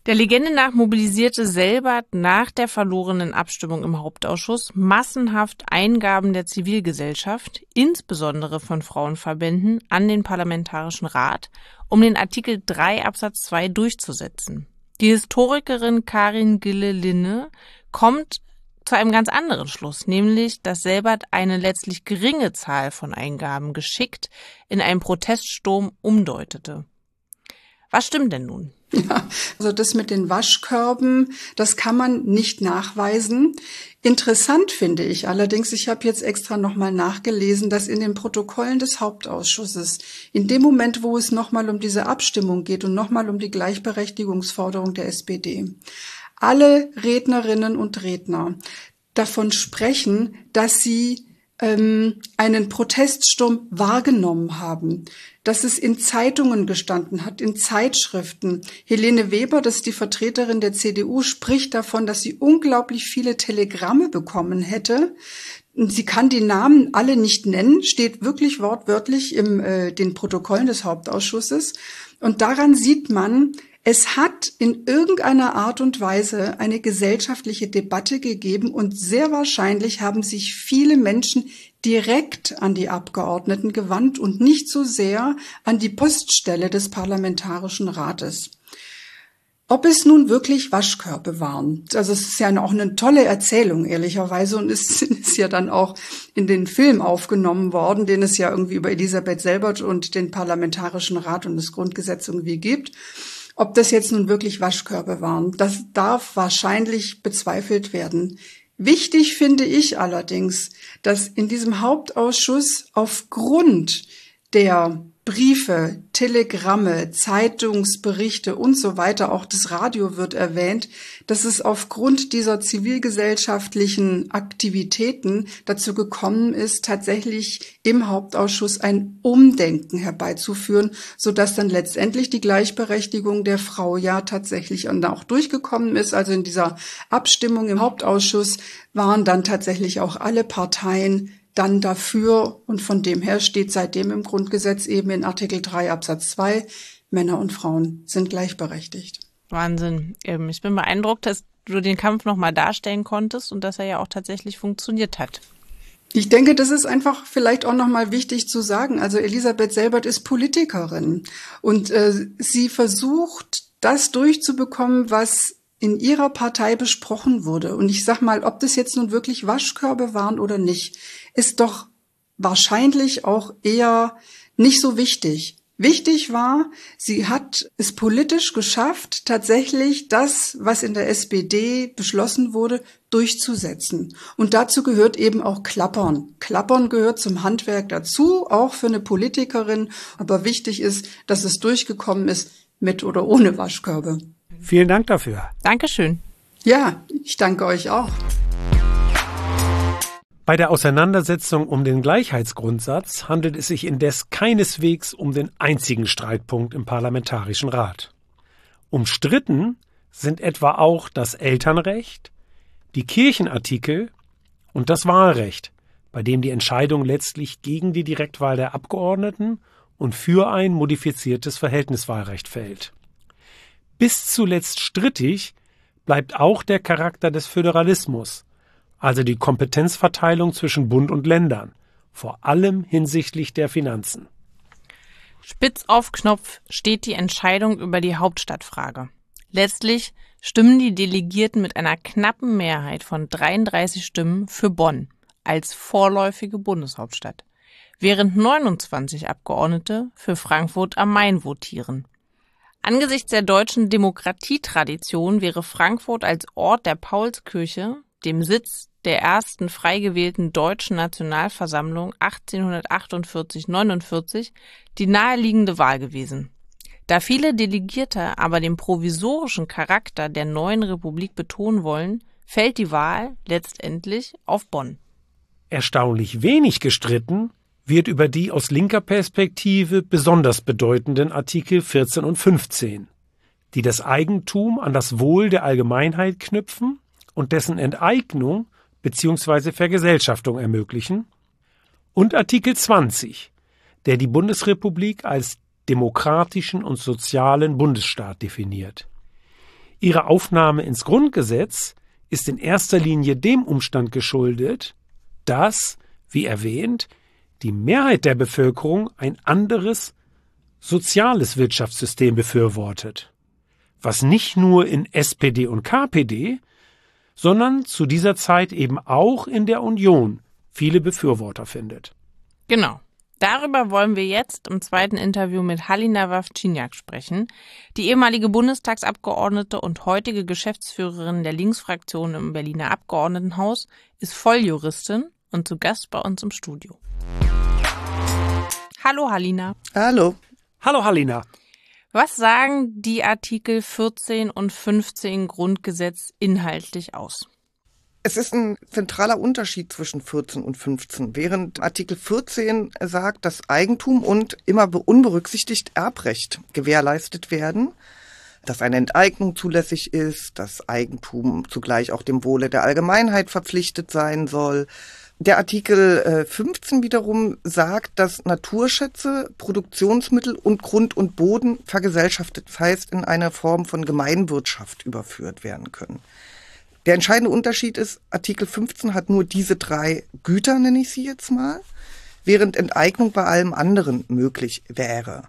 Der Legende nach mobilisierte Selbert nach der verlorenen Abstimmung im Hauptausschuss massenhaft Eingaben der Zivilgesellschaft, insbesondere von Frauenverbänden, an den Parlamentarischen Rat, um den Artikel drei Absatz zwei durchzusetzen. Die Historikerin Karin Gille-Linne kommt zu einem ganz anderen Schluss, nämlich, dass Selbert eine letztlich geringe Zahl von Eingaben geschickt in einen Proteststurm umdeutete. Was stimmt denn nun? Ja, also das mit den Waschkörben, das kann man nicht nachweisen. Interessant finde ich allerdings, ich habe jetzt extra nochmal nachgelesen, dass in den Protokollen des Hauptausschusses, in dem Moment, wo es nochmal um diese Abstimmung geht und nochmal um die Gleichberechtigungsforderung der S P D, alle Rednerinnen und Redner davon sprechen, dass sie ähm, einen Proteststurm wahrgenommen haben, dass es in Zeitungen gestanden hat, in Zeitschriften. Helene Weber, das ist die Vertreterin der C D U, spricht davon, dass sie unglaublich viele Telegramme bekommen hätte. Sie kann die Namen alle nicht nennen, steht wirklich wortwörtlich in äh, den Protokollen des Hauptausschusses. Und daran sieht man, es hat in irgendeiner Art und Weise eine gesellschaftliche Debatte gegeben und sehr wahrscheinlich haben sich viele Menschen direkt an die Abgeordneten gewandt und nicht so sehr an die Poststelle des Parlamentarischen Rates. Ob es nun wirklich Waschkörbe waren, also es ist ja auch eine tolle Erzählung, ehrlicherweise, und es ist ja dann auch in den Film aufgenommen worden, den es ja irgendwie über Elisabeth Selbert und den Parlamentarischen Rat und das Grundgesetz irgendwie gibt. Ob das jetzt nun wirklich Waschkörbe waren, das darf wahrscheinlich bezweifelt werden. Wichtig finde ich allerdings, dass in diesem Hauptausschuss aufgrund der Briefe, Telegramme, Zeitungsberichte und so weiter, auch das Radio wird erwähnt, dass es aufgrund dieser zivilgesellschaftlichen Aktivitäten dazu gekommen ist, tatsächlich im Hauptausschuss ein Umdenken herbeizuführen, sodass dann letztendlich die Gleichberechtigung der Frau ja tatsächlich auch durchgekommen ist. Also in dieser Abstimmung im Hauptausschuss waren dann tatsächlich auch alle Parteien dann dafür, und von dem her steht seitdem im Grundgesetz eben in Artikel drei Absatz zwei, Männer und Frauen sind gleichberechtigt. Wahnsinn. Ich bin beeindruckt, dass du den Kampf nochmal darstellen konntest und dass er ja auch tatsächlich funktioniert hat. Ich denke, das ist einfach vielleicht auch nochmal wichtig zu sagen. Also Elisabeth Selbert ist Politikerin und äh, sie versucht, das durchzubekommen, was in ihrer Partei besprochen wurde. Und ich sag mal, ob das jetzt nun wirklich Waschkörbe waren oder nicht, ist doch wahrscheinlich auch eher nicht so wichtig. Wichtig war, sie hat es politisch geschafft, tatsächlich das, was in der S P D beschlossen wurde, durchzusetzen. Und dazu gehört eben auch Klappern. Klappern gehört zum Handwerk dazu, auch für eine Politikerin. Aber wichtig ist, dass es durchgekommen ist, mit oder ohne Waschkörbe. Vielen Dank dafür. Dankeschön. Ja, ich danke euch auch. Bei der Auseinandersetzung um den Gleichheitsgrundsatz handelt es sich indes keineswegs um den einzigen Streitpunkt im Parlamentarischen Rat. Umstritten sind etwa auch das Elternrecht, die Kirchenartikel und das Wahlrecht, bei dem die Entscheidung letztlich gegen die Direktwahl der Abgeordneten und für ein modifiziertes Verhältniswahlrecht fällt. Bis zuletzt strittig bleibt auch der Charakter des Föderalismus, also die Kompetenzverteilung zwischen Bund und Ländern, vor allem hinsichtlich der Finanzen. Spitz auf Knopf steht die Entscheidung über die Hauptstadtfrage. Letztlich stimmen die Delegierten mit einer knappen Mehrheit von dreiunddreißig Stimmen für Bonn als vorläufige Bundeshauptstadt, während neunundzwanzig Abgeordnete für Frankfurt am Main votieren. Angesichts der deutschen Demokratietradition wäre Frankfurt als Ort der Paulskirche, dem Sitz der ersten frei gewählten Deutschen Nationalversammlung achtzehnhundertachtundvierzig neunundvierzig, die naheliegende Wahl gewesen. Da viele Delegierte aber den provisorischen Charakter der neuen Republik betonen wollen, fällt die Wahl letztendlich auf Bonn. Erstaunlich wenig gestritten wird über die aus linker Perspektive besonders bedeutenden Artikel vierzehn und fünfzehn, die das Eigentum an das Wohl der Allgemeinheit knüpfen und dessen Enteignung bzw. Vergesellschaftung ermöglichen, und Artikel zwanzig, der die Bundesrepublik als demokratischen und sozialen Bundesstaat definiert. Ihre Aufnahme ins Grundgesetz ist in erster Linie dem Umstand geschuldet, dass, wie erwähnt, die Mehrheit der Bevölkerung ein anderes soziales Wirtschaftssystem befürwortet, was nicht nur in S P D und K P D, sondern zu dieser Zeit eben auch in der Union viele Befürworter findet. Genau. Darüber wollen wir jetzt im zweiten Interview mit Halina Wawrzyniak sprechen. Die ehemalige Bundestagsabgeordnete und heutige Geschäftsführerin der Linksfraktion im Berliner Abgeordnetenhaus ist Volljuristin und zu Gast bei uns im Studio. Hallo Halina. Hallo. Hallo Halina. Was sagen die Artikel vierzehn und fünfzehn Grundgesetz inhaltlich aus? Es ist ein zentraler Unterschied zwischen vierzehn und fünfzehn. Während Artikel vierzehn sagt, dass Eigentum und immer unberücksichtigt Erbrecht gewährleistet werden, dass eine Enteignung zulässig ist, dass Eigentum zugleich auch dem Wohle der Allgemeinheit verpflichtet sein soll. Der Artikel fünfzehn wiederum sagt, dass Naturschätze, Produktionsmittel und Grund und Boden vergesellschaftet, das heißt in eine Form von Gemeinwirtschaft überführt werden können. Der entscheidende Unterschied ist, Artikel fünfzehn hat nur diese drei Güter, nenne ich sie jetzt mal, während Enteignung bei allem anderen möglich wäre.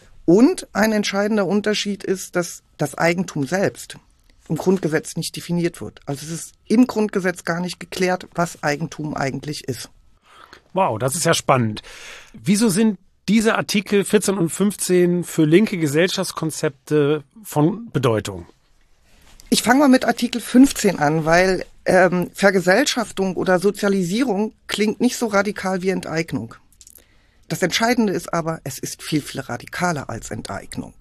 Und ein entscheidender Unterschied ist, dass das Eigentum selbst im Grundgesetz nicht definiert wird. Also es ist im Grundgesetz gar nicht geklärt, was Eigentum eigentlich ist. Wow, das ist ja spannend. Wieso sind diese Artikel vierzehn und fünfzehn für linke Gesellschaftskonzepte von Bedeutung? Ich fange mal mit Artikel fünfzehn an, weil ähm, Vergesellschaftung oder Sozialisierung klingt nicht so radikal wie Enteignung. Das Entscheidende ist aber, es ist viel, viel radikaler als Enteignung.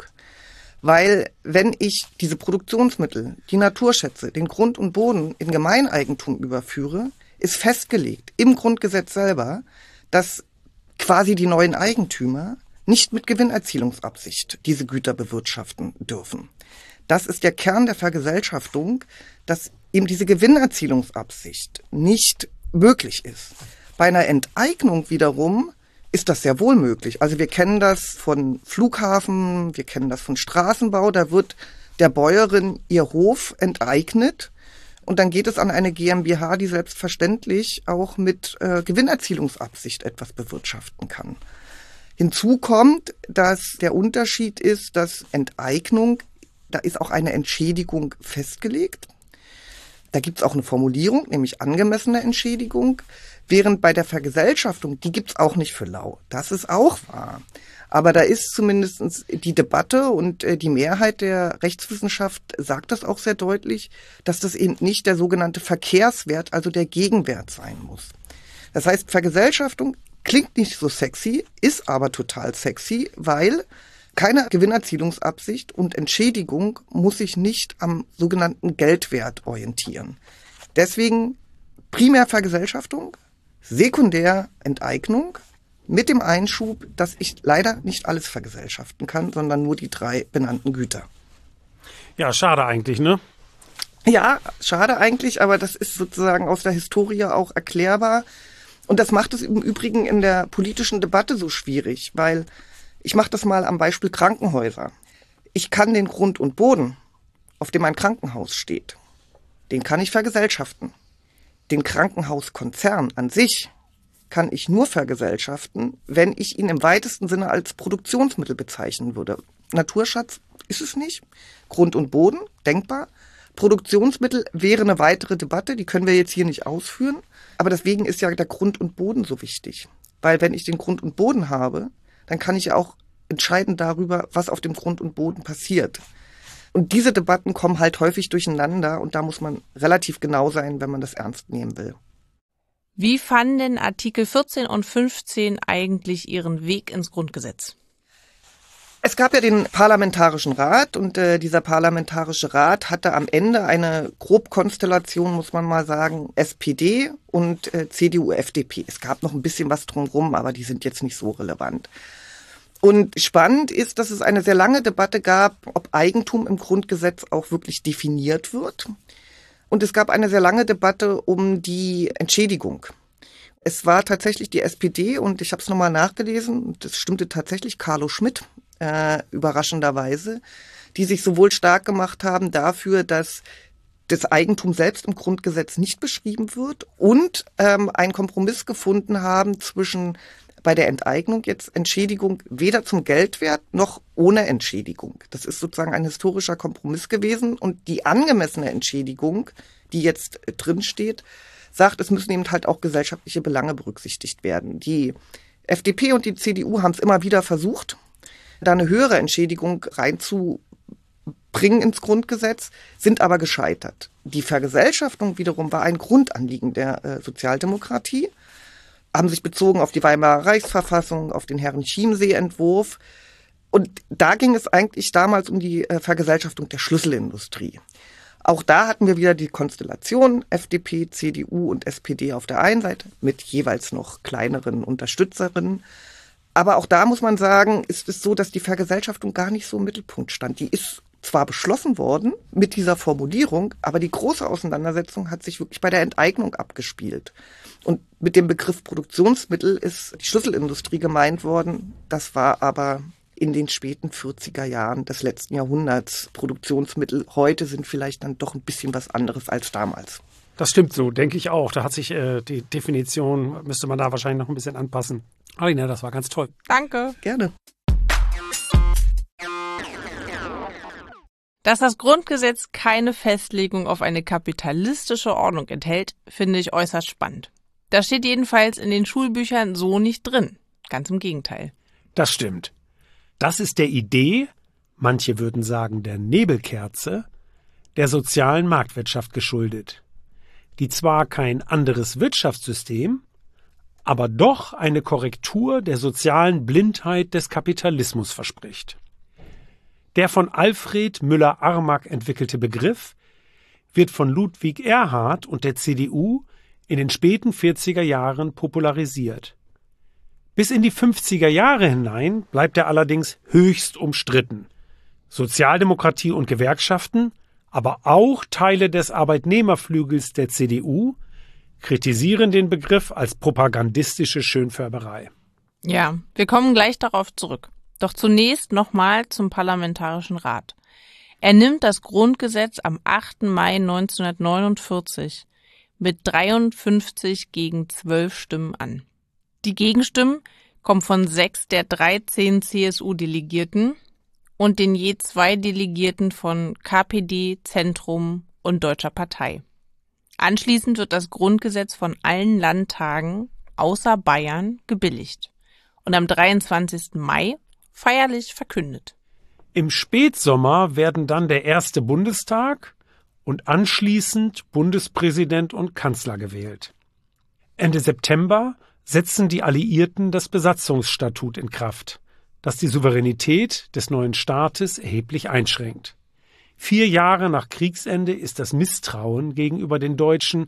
Weil wenn ich diese Produktionsmittel, die Naturschätze, den Grund und Boden in Gemeineigentum überführe, ist festgelegt im Grundgesetz selber, dass quasi die neuen Eigentümer nicht mit Gewinnerzielungsabsicht diese Güter bewirtschaften dürfen. Das ist der Kern der Vergesellschaftung, dass eben diese Gewinnerzielungsabsicht nicht möglich ist. Bei einer Enteignung wiederum ist das sehr wohl möglich. Also wir kennen das von Flughafen, wir kennen das von Straßenbau, da wird der Bäuerin ihr Hof enteignet und dann geht es an eine GmbH, die selbstverständlich auch mit äh, Gewinnerzielungsabsicht etwas bewirtschaften kann. Hinzu kommt, dass der Unterschied ist, dass Enteignung, da ist auch eine Entschädigung festgelegt. Da gibt es auch eine Formulierung, nämlich angemessene Entschädigung. Während bei der Vergesellschaftung, die gibt es auch nicht für lau. Das ist auch wahr. Aber da ist zumindest die Debatte und die Mehrheit der Rechtswissenschaft sagt das auch sehr deutlich, dass das eben nicht der sogenannte Verkehrswert, also der Gegenwert sein muss. Das heißt, Vergesellschaftung klingt nicht so sexy, ist aber total sexy, weil keine Gewinnerzielungsabsicht und Entschädigung muss sich nicht am sogenannten Geldwert orientieren. Deswegen primär Vergesellschaftung, sekundär Enteignung, mit dem Einschub, dass ich leider nicht alles vergesellschaften kann, sondern nur die drei benannten Güter. Ja, schade eigentlich, ne? Ja, schade eigentlich, aber das ist sozusagen aus der Historie auch erklärbar. Und das macht es im Übrigen in der politischen Debatte so schwierig, weil ich mache das mal am Beispiel Krankenhäuser. Ich kann den Grund und Boden, auf dem ein Krankenhaus steht, den kann ich vergesellschaften. Den Krankenhauskonzern an sich kann ich nur vergesellschaften, wenn ich ihn im weitesten Sinne als Produktionsmittel bezeichnen würde. Naturschatz ist es nicht. Grund und Boden, denkbar. Produktionsmittel wäre eine weitere Debatte, die können wir jetzt hier nicht ausführen. Aber deswegen ist ja der Grund und Boden so wichtig. Weil wenn ich den Grund und Boden habe, dann kann ich ja auch entscheiden darüber, was auf dem Grund und Boden passiert. Und diese Debatten kommen halt häufig durcheinander und da muss man relativ genau sein, wenn man das ernst nehmen will. Wie fanden denn Artikel vierzehn und fünfzehn eigentlich ihren Weg ins Grundgesetz? Es gab ja den Parlamentarischen Rat und äh, dieser Parlamentarische Rat hatte am Ende eine Grobkonstellation, muss man mal sagen, S P D und äh, C D U F D P. Es gab noch ein bisschen was drumherum, aber die sind jetzt nicht so relevant. Und spannend ist, dass es eine sehr lange Debatte gab, ob Eigentum im Grundgesetz auch wirklich definiert wird. Und es gab eine sehr lange Debatte um die Entschädigung. Es war tatsächlich die S P D und ich habe es nochmal nachgelesen, und das stimmte tatsächlich, Carlo Schmitt, äh, überraschenderweise, die sich sowohl stark gemacht haben dafür, dass das Eigentum selbst im Grundgesetz nicht beschrieben wird und ähm, einen Kompromiss gefunden haben zwischen bei der Enteignung jetzt Entschädigung weder zum Geldwert noch ohne Entschädigung. Das ist sozusagen ein historischer Kompromiss gewesen und die angemessene Entschädigung, die jetzt drin steht, sagt, es müssen eben halt auch gesellschaftliche Belange berücksichtigt werden. Die F D P und die C D U haben es immer wieder versucht, da eine höhere Entschädigung reinzubringen ins Grundgesetz, sind aber gescheitert. Die Vergesellschaftung wiederum war ein Grundanliegen der äh, Sozialdemokratie, haben sich bezogen auf die Weimarer Reichsverfassung, auf den Herren-Chiemsee-Entwurf. Und da ging es eigentlich damals um die äh, Vergesellschaftung der Schlüsselindustrie. Auch da hatten wir wieder die Konstellation F D P, C D U und S P D auf der einen Seite mit jeweils noch kleineren Unterstützerinnen. Aber auch da muss man sagen, ist es so, dass die Vergesellschaftung gar nicht so im Mittelpunkt stand. Die ist zwar beschlossen worden mit dieser Formulierung, aber die große Auseinandersetzung hat sich wirklich bei der Enteignung abgespielt. Und mit dem Begriff Produktionsmittel ist die Schlüsselindustrie gemeint worden. Das war aber in den späten vierziger Jahren des letzten Jahrhunderts. Produktionsmittel heute sind vielleicht dann doch ein bisschen was anderes als damals. Das stimmt so, denke ich auch. Da hat sich äh, die Definition, müsste man da wahrscheinlich noch ein bisschen anpassen. Alina, das war ganz toll. Danke. Gerne. Dass das Grundgesetz keine Festlegung auf eine kapitalistische Ordnung enthält, finde ich äußerst spannend. Das steht jedenfalls in den Schulbüchern so nicht drin. Ganz im Gegenteil. Das stimmt. Das ist der Idee, manche würden sagen der Nebelkerze, der sozialen Marktwirtschaft geschuldet, die zwar kein anderes Wirtschaftssystem, aber doch eine Korrektur der sozialen Blindheit des Kapitalismus verspricht. Der von Alfred Müller-Armack entwickelte Begriff wird von Ludwig Erhard und der C D U in den späten vierziger Jahren popularisiert. Bis in die fünfziger Jahre hinein bleibt er allerdings höchst umstritten. Sozialdemokratie und Gewerkschaften, aber auch Teile des Arbeitnehmerflügels der C D U kritisieren den Begriff als propagandistische Schönfärberei. Ja, wir kommen gleich darauf zurück. Doch zunächst nochmal zum Parlamentarischen Rat. Er nimmt das Grundgesetz am achten Mai neunzehnhundertneunundvierzig mit dreiundfünfzig gegen zwölf Stimmen an. Die Gegenstimmen kommen von sechs der dreizehn C S U-Delegierten und den je zwei Delegierten von K P D, Zentrum und Deutscher Partei. Anschließend wird das Grundgesetz von allen Landtagen außer Bayern gebilligt und am dreiundzwanzigsten Mai feierlich verkündet. Im Spätsommer werden dann der erste Bundestag und anschließend Bundespräsident und Kanzler gewählt. Ende September setzen die Alliierten das Besatzungsstatut in Kraft, das die Souveränität des neuen Staates erheblich einschränkt. Vier Jahre nach Kriegsende ist das Misstrauen gegenüber den Deutschen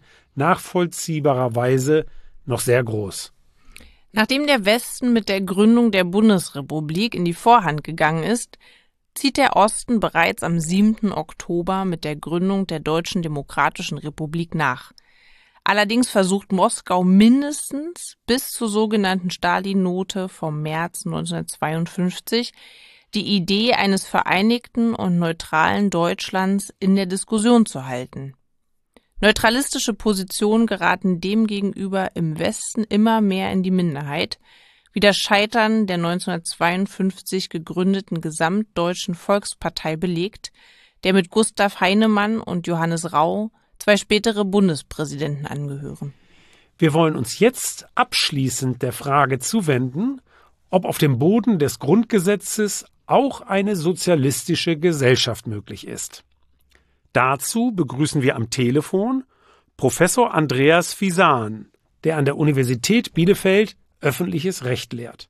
nachvollziehbarerweise noch sehr groß. Nachdem der Westen mit der Gründung der Bundesrepublik in die Vorhand gegangen ist, zieht der Osten bereits am siebten Oktober mit der Gründung der Deutschen Demokratischen Republik nach. Allerdings versucht Moskau mindestens bis zur sogenannten Stalin-Note vom März neunzehnhundertzweiundfünfzig die Idee eines vereinigten und neutralen Deutschlands in der Diskussion zu halten. Neutralistische Positionen geraten demgegenüber im Westen immer mehr in die Minderheit, wie das Scheitern der neunzehnhundertzweiundfünfzig gegründeten Gesamtdeutschen Volkspartei belegt, der mit Gustav Heinemann und Johannes Rau zwei spätere Bundespräsidenten angehören. Wir wollen uns jetzt abschließend der Frage zuwenden, ob auf dem Boden des Grundgesetzes auch eine sozialistische Gesellschaft möglich ist. Dazu begrüßen wir am Telefon Professor Andreas Fisan, der an der Universität Bielefeld öffentliches Recht lehrt.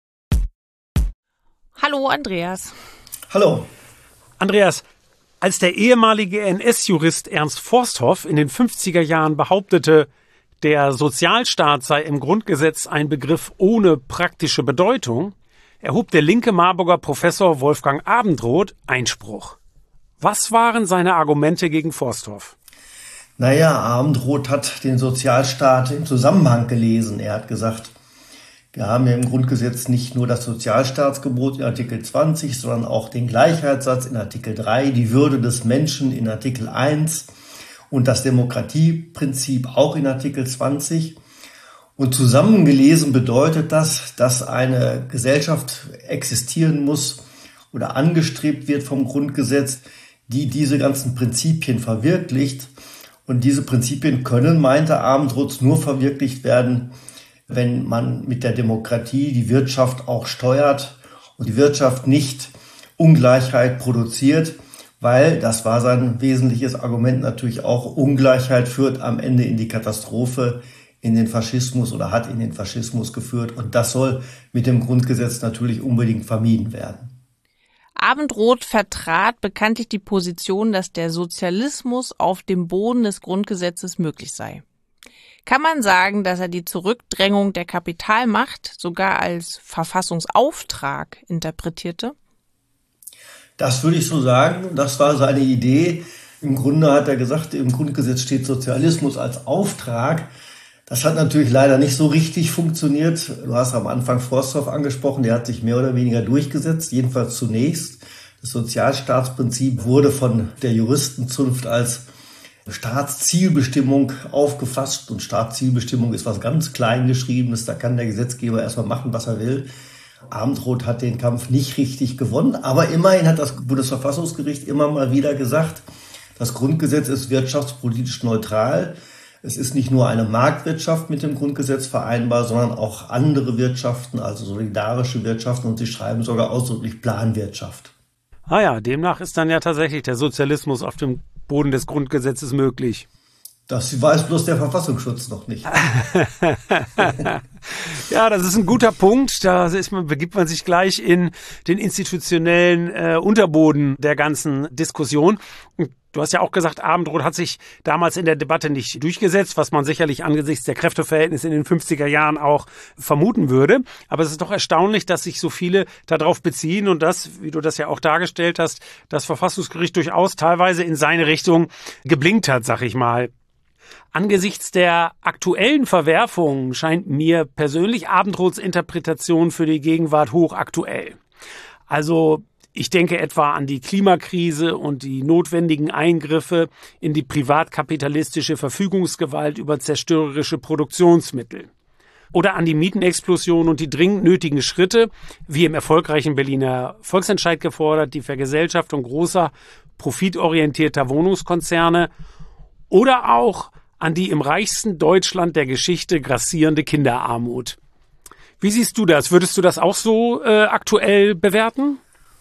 Hallo Andreas. Hallo. Andreas, als der ehemalige N S-Jurist Ernst Forsthoff in den fünfziger Jahren behauptete, der Sozialstaat sei im Grundgesetz ein Begriff ohne praktische Bedeutung, erhob der linke Marburger Professor Wolfgang Abendroth Einspruch. Was waren seine Argumente gegen Forsthoff? Naja, Abendroth hat den Sozialstaat im Zusammenhang gelesen. Er hat gesagt, Wir haben ja im Grundgesetz nicht nur das Sozialstaatsgebot in Artikel zwanzig, sondern auch den Gleichheitssatz in Artikel drei, die Würde des Menschen in Artikel eins und das Demokratieprinzip auch in Artikel zwanzig. Und zusammengelesen bedeutet das, dass eine Gesellschaft existieren muss oder angestrebt wird vom Grundgesetz, die diese ganzen Prinzipien verwirklicht. Und diese Prinzipien können, meinte Abendroth, nur verwirklicht werden, wenn man mit der Demokratie die Wirtschaft auch steuert und die Wirtschaft nicht Ungleichheit produziert, weil, das war sein wesentliches Argument natürlich auch, Ungleichheit führt am Ende in die Katastrophe, in den Faschismus oder hat in den Faschismus geführt. Und das soll mit dem Grundgesetz natürlich unbedingt vermieden werden. Abendroth vertrat bekanntlich die Position, dass der Sozialismus auf dem Boden des Grundgesetzes möglich sei. Kann man sagen, dass er die Zurückdrängung der Kapitalmacht sogar als Verfassungsauftrag interpretierte? Das würde ich so sagen. Das war seine Idee. Im Grunde hat er gesagt, im Grundgesetz steht Sozialismus als Auftrag. Das hat natürlich leider nicht so richtig funktioniert. Du hast am Anfang Forsthoff angesprochen, der hat sich mehr oder weniger durchgesetzt, jedenfalls zunächst. Das Sozialstaatsprinzip wurde von der Juristenzunft als Staatszielbestimmung aufgefasst. Und Staatszielbestimmung ist was ganz Kleingeschriebenes, da kann der Gesetzgeber erstmal machen, was er will. Abendroth hat den Kampf nicht richtig gewonnen, aber immerhin hat das Bundesverfassungsgericht immer mal wieder gesagt, das Grundgesetz ist wirtschaftspolitisch neutral. Es ist nicht nur eine Marktwirtschaft mit dem Grundgesetz vereinbar, sondern auch andere Wirtschaften, also solidarische Wirtschaften, und sie schreiben sogar ausdrücklich Planwirtschaft. Ah ja, demnach ist dann ja tatsächlich der Sozialismus auf dem Boden des Grundgesetzes möglich. Das weiß bloß der Verfassungsschutz noch nicht. Ja, das ist ein guter Punkt. Da ist man, begibt man sich gleich in den institutionellen äh, Unterboden der ganzen Diskussion. Und du hast ja auch gesagt, Abendroth hat sich damals in der Debatte nicht durchgesetzt, was man sicherlich angesichts der Kräfteverhältnisse in den fünfziger Jahren auch vermuten würde. Aber es ist doch erstaunlich, dass sich so viele darauf beziehen und das, wie du das ja auch dargestellt hast, das Verfassungsgericht durchaus teilweise in seine Richtung geblinkt hat, sag ich mal. Angesichts der aktuellen Verwerfungen scheint mir persönlich Abendroths Interpretation für die Gegenwart hochaktuell. Also ich denke etwa an die Klimakrise und die notwendigen Eingriffe in die privatkapitalistische Verfügungsgewalt über zerstörerische Produktionsmittel. Oder an die Mietenexplosion und die dringend nötigen Schritte, wie im erfolgreichen Berliner Volksentscheid gefordert, die Vergesellschaftung großer, profitorientierter Wohnungskonzerne. Oder auch an die im reichsten Deutschland der Geschichte grassierende Kinderarmut. Wie siehst du das? Würdest du das auch so äh, aktuell bewerten?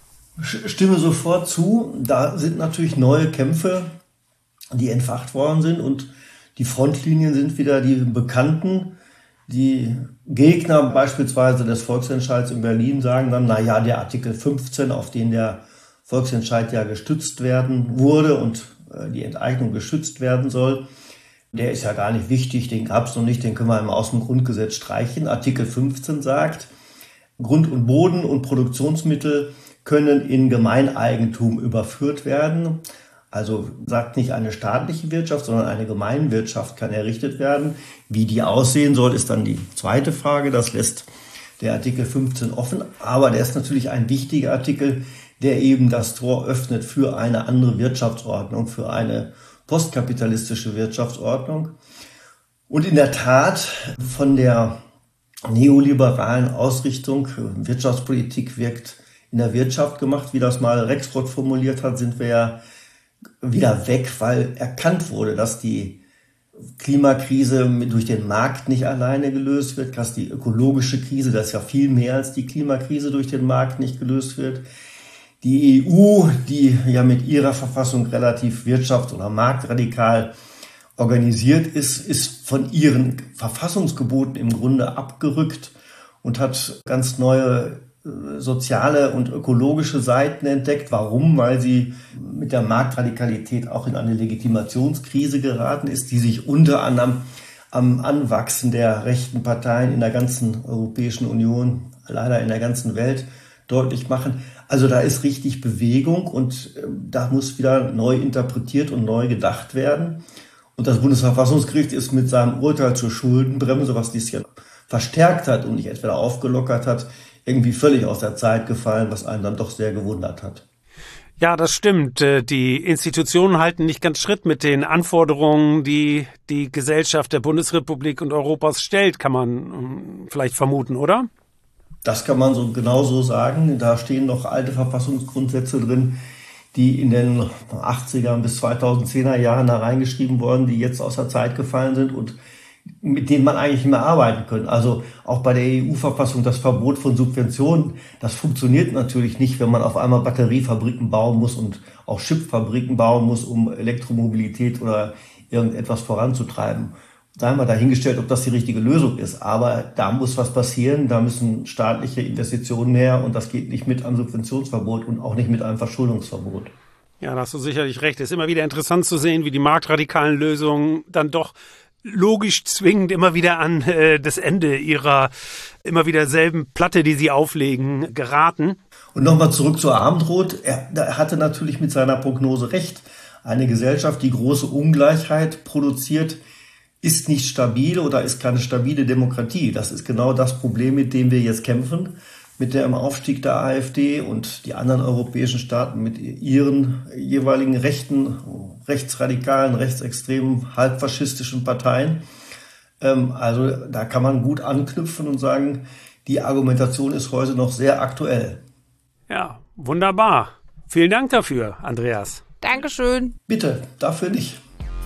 Stimme sofort zu. Da sind natürlich neue Kämpfe, die entfacht worden sind, und die Frontlinien sind wieder die bekannten. Die Gegner beispielsweise des Volksentscheids in Berlin sagen dann, na ja, der Artikel fünfzehn, auf den der Volksentscheid ja gestützt werden wurde und die Enteignung geschützt werden soll, der ist ja gar nicht wichtig, den gab es noch nicht, den können wir aus dem Grundgesetz streichen. Artikel fünfzehn sagt, Grund und Boden und Produktionsmittel können in Gemeineigentum überführt werden. Also sagt nicht eine staatliche Wirtschaft, sondern eine Gemeinwirtschaft kann errichtet werden. Wie die aussehen soll, ist dann die zweite Frage. Das lässt der Artikel fünfzehn offen. Aber der ist natürlich ein wichtiger Artikel, der eben das Tor öffnet für eine andere Wirtschaftsordnung, für eine postkapitalistische Wirtschaftsordnung. Und in der Tat, von der neoliberalen Ausrichtung, Wirtschaftspolitik wirkt in der Wirtschaft gemacht, wie das mal Rexroth formuliert hat, sind wir ja wieder weg, weil erkannt wurde, dass die Klimakrise durch den Markt nicht alleine gelöst wird, dass die ökologische Krise, das ist ja viel mehr als die Klimakrise, durch den Markt nicht gelöst wird. Die E U, die ja mit ihrer Verfassung relativ wirtschafts- oder marktradikal organisiert ist, ist von ihren Verfassungsgeboten im Grunde abgerückt und hat ganz neue soziale und ökologische Seiten entdeckt. Warum? Weil sie mit der Marktradikalität auch in eine Legitimationskrise geraten ist, die sich unter anderem am Anwachsen der rechten Parteien in der ganzen Europäischen Union, leider in der ganzen Welt, deutlich machen. Also da ist richtig Bewegung und da muss wieder neu interpretiert und neu gedacht werden. Und das Bundesverfassungsgericht ist mit seinem Urteil zur Schuldenbremse, was dieses Jahr verstärkt hat und nicht etwa aufgelockert hat, irgendwie völlig aus der Zeit gefallen, was einen dann doch sehr gewundert hat. Ja, das stimmt. Die Institutionen halten nicht ganz Schritt mit den Anforderungen, die die Gesellschaft der Bundesrepublik und Europas stellt, kann man vielleicht vermuten, oder? Das kann man so genauso sagen. Da stehen noch alte Verfassungsgrundsätze drin, die in den achtziger bis zweitausendzehner Jahren da reingeschrieben wurden, die jetzt aus der Zeit gefallen sind und mit denen man eigentlich nicht mehr arbeiten kann. Also auch bei der E U-Verfassung das Verbot von Subventionen, das funktioniert natürlich nicht, wenn man auf einmal Batteriefabriken bauen muss und auch Chipfabriken bauen muss, um Elektromobilität oder irgendetwas voranzutreiben. Da haben wir dahingestellt, ob das die richtige Lösung ist. Aber da muss was passieren, da müssen staatliche Investitionen her und das geht nicht mit einem Subventionsverbot und auch nicht mit einem Verschuldungsverbot. Ja, da hast du sicherlich recht. Es ist immer wieder interessant zu sehen, wie die marktradikalen Lösungen dann doch logisch zwingend immer wieder an äh, das Ende ihrer immer wieder selben Platte, die sie auflegen, geraten. Und nochmal zurück zu Abendroth. Er, er hatte natürlich mit seiner Prognose recht. Eine Gesellschaft, die große Ungleichheit produziert, ist nicht stabil oder ist keine stabile Demokratie. Das ist genau das Problem, mit dem wir jetzt kämpfen. Mit dem Aufstieg der AfD und die anderen europäischen Staaten mit ihren jeweiligen rechten, rechtsradikalen, rechtsextremen, halbfaschistischen Parteien. Also da kann man gut anknüpfen und sagen, die Argumentation ist heute noch sehr aktuell. Ja, wunderbar. Vielen Dank dafür, Andreas. Dankeschön. Bitte, dafür nicht.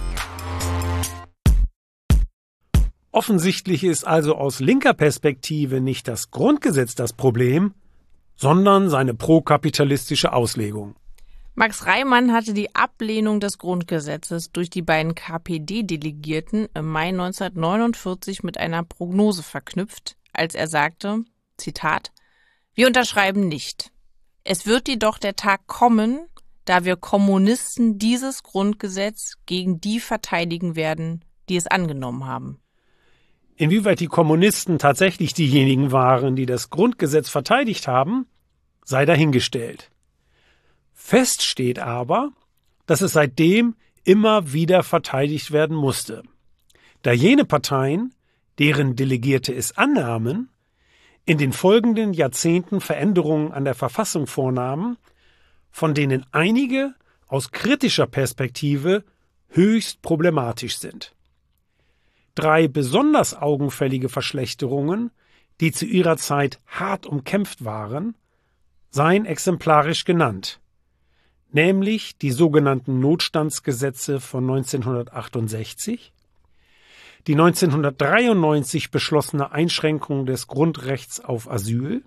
Offensichtlich ist also aus linker Perspektive nicht das Grundgesetz das Problem, sondern seine prokapitalistische Auslegung. Max Reimann hatte die Ablehnung des Grundgesetzes durch die beiden K P D-Delegierten im Mai neunzehnhundertneunundvierzig mit einer Prognose verknüpft, als er sagte, Zitat, wir unterschreiben nicht. Es wird jedoch der Tag kommen, da wir Kommunisten dieses Grundgesetz gegen die verteidigen werden, die es angenommen haben. Inwieweit die Kommunisten tatsächlich diejenigen waren, die das Grundgesetz verteidigt haben, sei dahingestellt. Fest steht aber, dass es seitdem immer wieder verteidigt werden musste, da jene Parteien, deren Delegierte es annahmen, in den folgenden Jahrzehnten Veränderungen an der Verfassung vornahmen, von denen einige aus kritischer Perspektive höchst problematisch sind. Drei besonders augenfällige Verschlechterungen, die zu ihrer Zeit hart umkämpft waren, seien exemplarisch genannt, nämlich die sogenannten Notstandsgesetze von neunzehnhundertachtundsechzig, die neunzehnhundertdreiundneunzig beschlossene Einschränkung des Grundrechts auf Asyl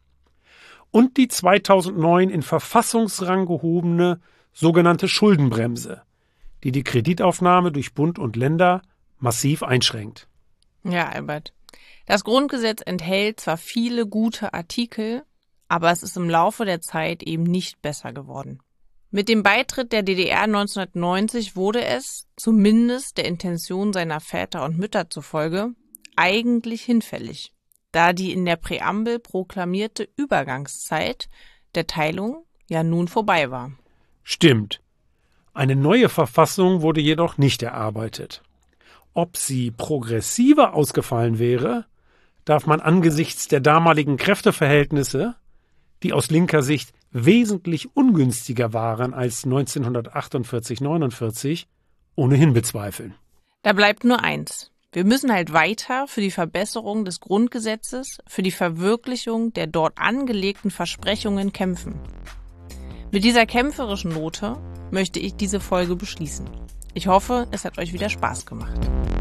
und die zweitausendneun in Verfassungsrang gehobene sogenannte Schuldenbremse, die die Kreditaufnahme durch Bund und Länder massiv einschränkt. Ja, Albert. Das Grundgesetz enthält zwar viele gute Artikel, aber es ist im Laufe der Zeit eben nicht besser geworden. Mit dem Beitritt der D D R neunzehnhundertneunzig wurde es, zumindest der Intention seiner Väter und Mütter zufolge, eigentlich hinfällig, da die in der Präambel proklamierte Übergangszeit der Teilung ja nun vorbei war. Stimmt. Eine neue Verfassung wurde jedoch nicht erarbeitet. Ob sie progressiver ausgefallen wäre, darf man angesichts der damaligen Kräfteverhältnisse, die aus linker Sicht wesentlich ungünstiger waren als neunzehnhundertachtundvierzig neunundvierzig, ohnehin bezweifeln. Da bleibt nur eins. Wir müssen halt weiter für die Verbesserung des Grundgesetzes, für die Verwirklichung der dort angelegten Versprechungen kämpfen. Mit dieser kämpferischen Note möchte ich diese Folge beschließen. Ich hoffe, es hat euch wieder Spaß gemacht.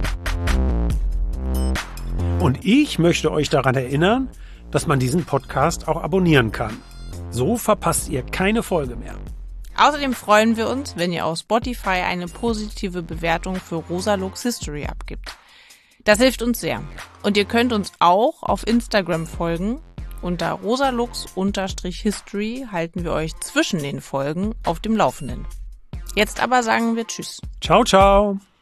Und ich möchte euch daran erinnern, dass man diesen Podcast auch abonnieren kann. So verpasst ihr keine Folge mehr. Außerdem freuen wir uns, wenn ihr auf Spotify eine positive Bewertung für Rosalux History abgibt. Das hilft uns sehr. Und ihr könnt uns auch auf Instagram folgen. Unter rosalux-history halten wir euch zwischen den Folgen auf dem Laufenden. Jetzt aber sagen wir Tschüss. Ciao, ciao.